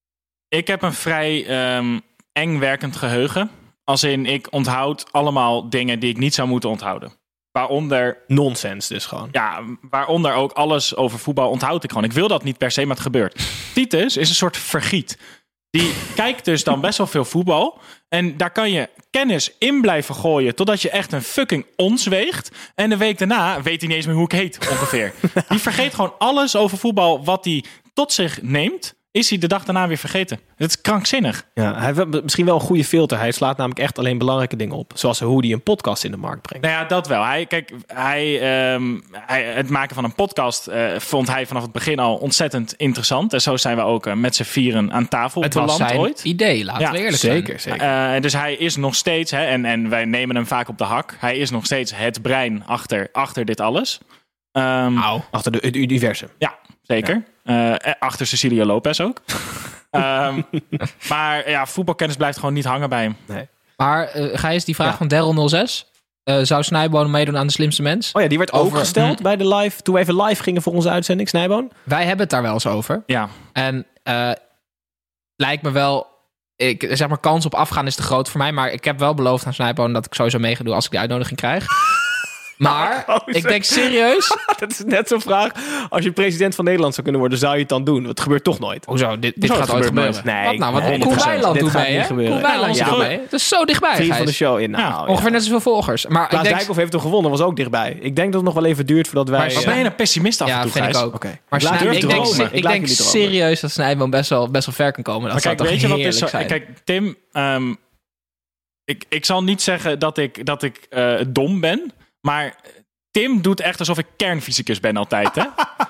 ik heb een vrij um, eng werkend geheugen. Als in, ik onthoud allemaal dingen die ik niet zou moeten onthouden. Waaronder... Nonsens dus gewoon. Ja, waaronder ook alles over voetbal onthoud ik gewoon. Ik wil dat niet per se, maar het gebeurt. Titus is een soort vergiet. Die kijkt dus dan best wel veel voetbal. En daar kan je kennis in blijven gooien totdat je echt een fucking ons weegt. En de week daarna weet hij niet eens meer hoe ik heet, ongeveer. Die vergeet gewoon alles over voetbal wat hij tot zich neemt. Is hij de dag daarna weer vergeten. Het is krankzinnig. Ja, hij heeft misschien wel een goede filter. Hij slaat namelijk echt alleen belangrijke dingen op. Zoals hoe hij een podcast in de markt brengt. Nou ja, dat wel. Hij, kijk, hij, um, hij, het maken van een podcast uh, vond hij vanaf het begin al ontzettend interessant. En zo zijn we ook uh, met z'n vieren aan tafel. Het was zijn ooit. idee, laten ja, we eerlijk zeker, zijn. Zeker. Uh, dus hij is nog steeds, hè, en, en wij nemen hem vaak op de hak. Hij is nog steeds het brein achter, achter dit alles. Um, Au. Achter de, het universum. Ja, zeker. Ja. Uh, achter Cecilio Lopez ook. um, maar ja, voetbalkennis blijft gewoon niet hangen bij hem. Nee. Maar uh, Gijs, die vraag ja. van Daryl nul zes. Uh, zou Snijboon meedoen aan de slimste mens? Oh ja, die werd over... ook gesteld hm. bij de live. Toen we even live gingen voor onze uitzending, Snijboon. Wij hebben het daar wel eens over. Ja. En uh, lijkt me wel... Ik, zeg maar, kans op afgaan is te groot voor mij. Maar ik heb wel beloofd aan Snijboon dat ik sowieso mee ga doen als ik die uitnodiging krijg. Maar oh, ik denk serieus... Dat is net zo'n vraag. Als je president van Nederland zou kunnen worden, zou je het dan doen? Het gebeurt toch nooit. Hoezo? Dit, dit gaat ooit gebeuren. Nee, wat nou? Wat nee, Koen Weiland doet mee, hè? Koen Weiland doet mee. Het is zo dichtbij, Vriend Gijs. van de show. In. Nou, ja, ongeveer ja. net zoveel volgers. Maar Klaas ik denk... Dijkhoff heeft toch gewonnen, was ook dichtbij. Ik denk dat het nog wel even duurt voordat wij... Maar wat ben je een pessimist af en ja, toe, vind Gijs? ik ook. Okay. Maar Snij, ik, ik denk, ik ik denk serieus dat Snijboon best wel, best wel ver kan komen. Dat maar kijk, zou weet toch je wat is zo, zijn. Kijk, Tim... Um, ik, ik zal niet zeggen dat ik, dat ik uh, dom ben, maar... Tim doet echt alsof ik kernfysicus ben altijd, hè?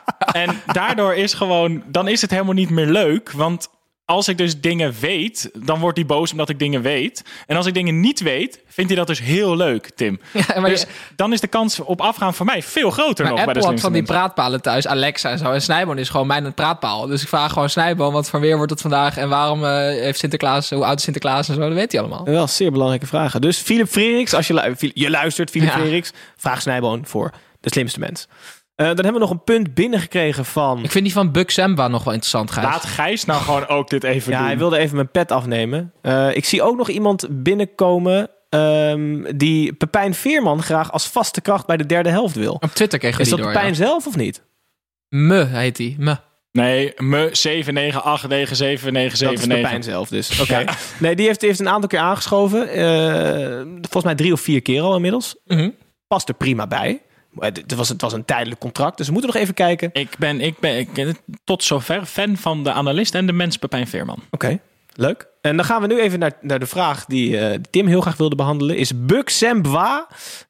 En daardoor is gewoon... Dan is het helemaal niet meer leuk. Want als ik dus dingen weet... dan wordt hij boos omdat ik dingen weet. En als ik dingen niet weet... vindt hij dat dus heel leuk, Tim. Ja, maar dus je... dan is de kans op afgaan voor mij veel groter maar nog. Apple bij de had van die praatpalen thuis, Alexa en zo. En Snijboon is gewoon mijn praatpaal. Dus ik vraag gewoon Snijboon, wat voor weer wordt het vandaag? En waarom uh, heeft Sinterklaas, hoe oud is Sinterklaas en zo? Dat weet hij allemaal. Wel zeer belangrijke vragen. Dus Philip Freriks, als je, lu- je luistert, Philip ja. Freriks, vraag Snijboon voor de slimste mens. Uh, dan hebben we nog een punt binnengekregen van... Ik vind die van Buck Samba nog wel interessant, Gijs. Laat Gijs nou gewoon ook dit even ja, doen. Hij wilde even mijn pet afnemen. Uh, ik zie ook nog iemand binnenkomen... Um, die Pepijn Veerman graag als vaste kracht bij de derde helft wil. Op Twitter kreeg je Is die dat door, Pepijn ja. zelf of niet? Me heet hij. Me. Nee, me zeven negen acht negen zeven negen zeven negen. Dat is Pepijn zelf dus. Oké. Okay. Ja. Nee, die heeft, die heeft een aantal keer aangeschoven. Uh, volgens mij drie of vier keer al inmiddels. Mm-hmm. Past er prima bij. Het was, het was een tijdelijk contract, dus we moeten nog even kijken. Ik ben, ik ben ik, tot zover fan van de analist en de mens Pepijn Veerman. Oké, okay, leuk. En dan gaan we nu even naar, naar de vraag die uh, Tim heel graag wilde behandelen. Is Buck Sembwa.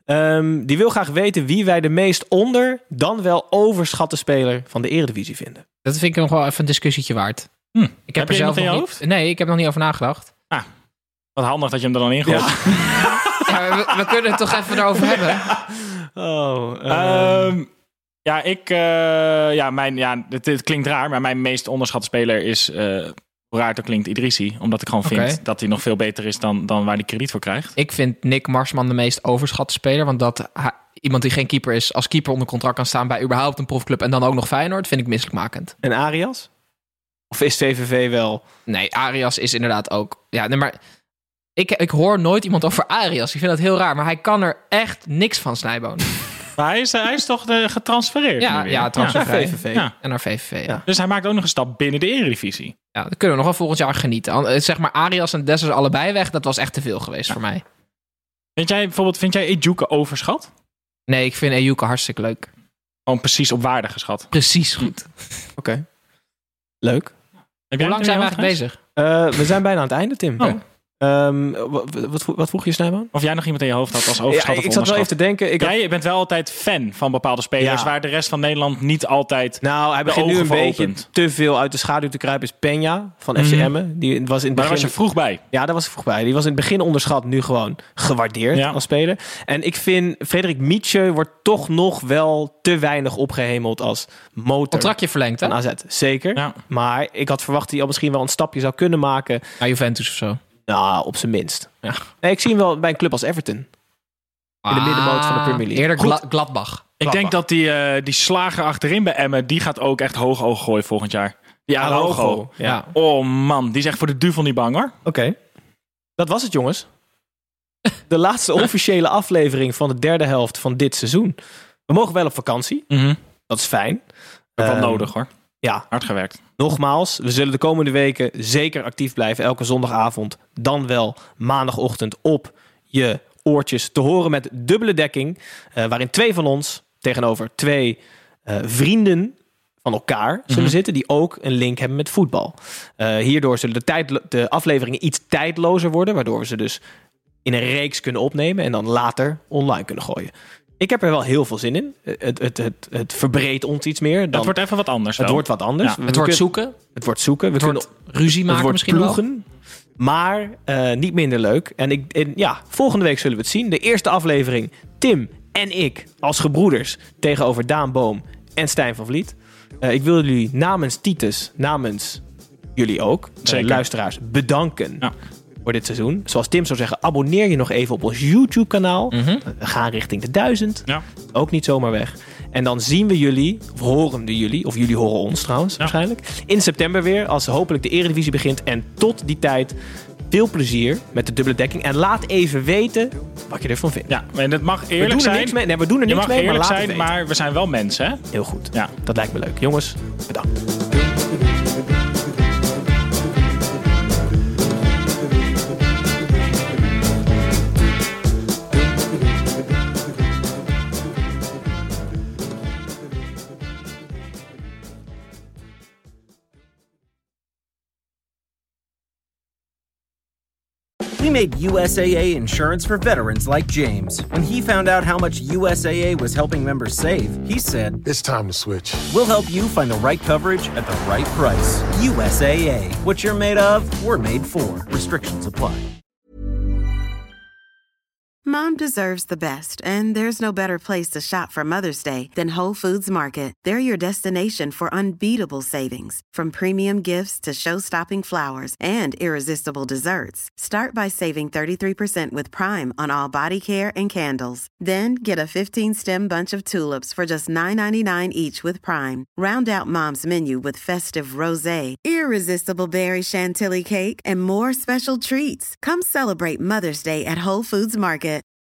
Um, die wil graag weten wie wij de meest onder, dan wel overschatte speler van de Eredivisie vinden. Dat vind ik nog wel even een discussietje waard. Hm. Ik heb, heb er je zelf in je nog hoofd? Niet, nee, ik heb nog niet over nagedacht. Ah, wat handig dat je hem er dan ingooit. Ja. ja, we, we kunnen het toch even erover hebben. Oh, uh... um, ja, ik, uh, ja, mijn, ja, het, het klinkt raar, maar mijn meest onderschatte speler is, uh, hoe raar het ook klinkt, Idrissi. Omdat ik gewoon vind okay. dat hij nog veel beter is dan, dan waar hij krediet voor krijgt. Ik vind Nick Marsman de meest overschatte speler, want dat hij, iemand die geen keeper is, als keeper onder contract kan staan bij überhaupt een profclub en dan ook nog Feyenoord, vind ik misselijkmakend. En Arias? Of is V V V wel? Nee, Arias is inderdaad ook, ja, nee, maar... Ik, ik hoor nooit iemand over Arias. Ik vind dat heel raar. Maar hij kan er echt niks van, Snijboon. Maar hij is, hij is toch de, getransfereerd? Ja, nu weer? ja, transfervrij. Ja, V V V. Ja. En naar V V V. Ja. Dus hij maakt ook nog een stap binnen de Eredivisie. Ja, dan kunnen we nog wel volgend jaar genieten. An- Zeg maar Arias en Dessers allebei weg. Dat was echt te veel geweest Ja. voor mij. Vind jij bijvoorbeeld, vind jij Ejuke overschat? Nee, ik vind Ejuke hartstikke leuk. Gewoon precies op waarde geschat. Precies goed. Oké. Okay. Leuk. Heb Hoe jij lang zijn we eigenlijk bezig? bezig? Uh, we zijn bijna aan het einde, Tim. Oh. Um, wat, wat, wat vroeg je, Snijman? Of jij nog iemand in je hoofd had als overschat Ja, of ik zat wel even te denken. Ik had... Jij bent wel altijd fan van bepaalde spelers... Ja. waar de rest van Nederland niet altijd... Nou, hij begint nu ogen een voor beetje opent. te veel uit de schaduw te kruipen. Is Peña van F C Mhm. Emmen. Die was in het Maar begin... daar was je vroeg bij. Ja, daar was ik vroeg bij. Die was in het begin onderschat, nu gewoon gewaardeerd Ja. als speler. En ik vind, Frederik Mietje wordt toch nog wel te weinig opgehemeld als motor Contractje verlengd, hè? van A Z. Zeker. Ja. Maar ik had verwacht dat hij al misschien wel een stapje zou kunnen maken. Naar Juventus of zo. Nou, op zijn minst. Ja. Nee, ik zie hem wel bij een club als Everton. In de middenmoot van de Premier League. Eerder Goed. Gla- Gladbach. Ik denk dat die, uh, die slager achterin bij Emmen... die gaat ook echt hoog oog gooien volgend jaar. Die Araujo. Ja. Ja. Oh man, die is echt voor de duivel niet bang hoor. Oké. Okay. Dat was het, jongens. De laatste officiële aflevering van de derde helft van dit seizoen. We mogen wel op vakantie. Mm-hmm. Dat is fijn. Dat is wel Um, nodig hoor. Ja, Hard gewerkt. nogmaals, we zullen de komende weken zeker actief blijven. Elke zondagavond, dan wel maandagochtend op je oortjes te horen met dubbele dekking. Uh, waarin twee van ons tegenover twee uh, vrienden van elkaar zullen Mhm. zitten... die ook een link hebben met voetbal. Uh, hierdoor zullen de, tijd, de afleveringen iets tijdlozer worden... waardoor we ze dus in een reeks kunnen opnemen... en dan later online kunnen gooien. Ik heb er wel heel veel zin in. Het, het, het, het verbreedt ons iets meer. Dan, Dat wordt even wat anders. het wel. wordt wat anders. Ja, We Het wordt kunnen- zoeken. Het wordt zoeken. We Het kunnen, wordt ruzie maken het wordt misschien wel. ploegen. Maar uh, niet minder leuk. En, ik, en ja, volgende week zullen we het zien. De eerste aflevering. Tim en ik als gebroeders tegenover Daan Boom en Stijn van Vliet. Uh, ik wil jullie namens Titus, namens jullie ook, uh, luisteraars, bedanken. Ja. Voor dit seizoen. Zoals Tim zou zeggen, abonneer je nog even op ons YouTube-kanaal. Mm-hmm. We gaan richting de duizend. Ja. Ook niet zomaar weg. En dan zien we jullie, of horen we jullie, of jullie horen ons trouwens Ja. waarschijnlijk, in september weer, als hopelijk de Eredivisie begint. En tot die tijd, veel plezier met de dubbele dekking. En laat even weten wat je ervan vindt. Ja, en het mag we eerlijk doen er zijn. niks mee. Nee, we doen er Je niks mag mee, maar eerlijk laat het zijn, weten. maar we zijn wel mensen, hè? Heel goed. Ja. Dat lijkt me leuk. Jongens, bedankt. We made U S A A insurance for veterans like James. When he found out how much U S A A was helping members save, he said, It's time to switch. we'll help you find the right coverage at the right price. U S A A. What you're made of, we're made for. Restrictions apply. Mom deserves the best, and there's no better place to shop for Mother's Day than Whole Foods Market. They're your destination for unbeatable savings, from premium gifts to show-stopping flowers and irresistible desserts. Start by saving thirty-three percent with Prime on all body care and candles. Then get a fifteen-stem bunch of tulips for just nine ninety-nine each with Prime. Round out Mom's menu with festive rosé, irresistible berry chantilly cake, and more special treats. Come celebrate Mother's Day at Whole Foods Market.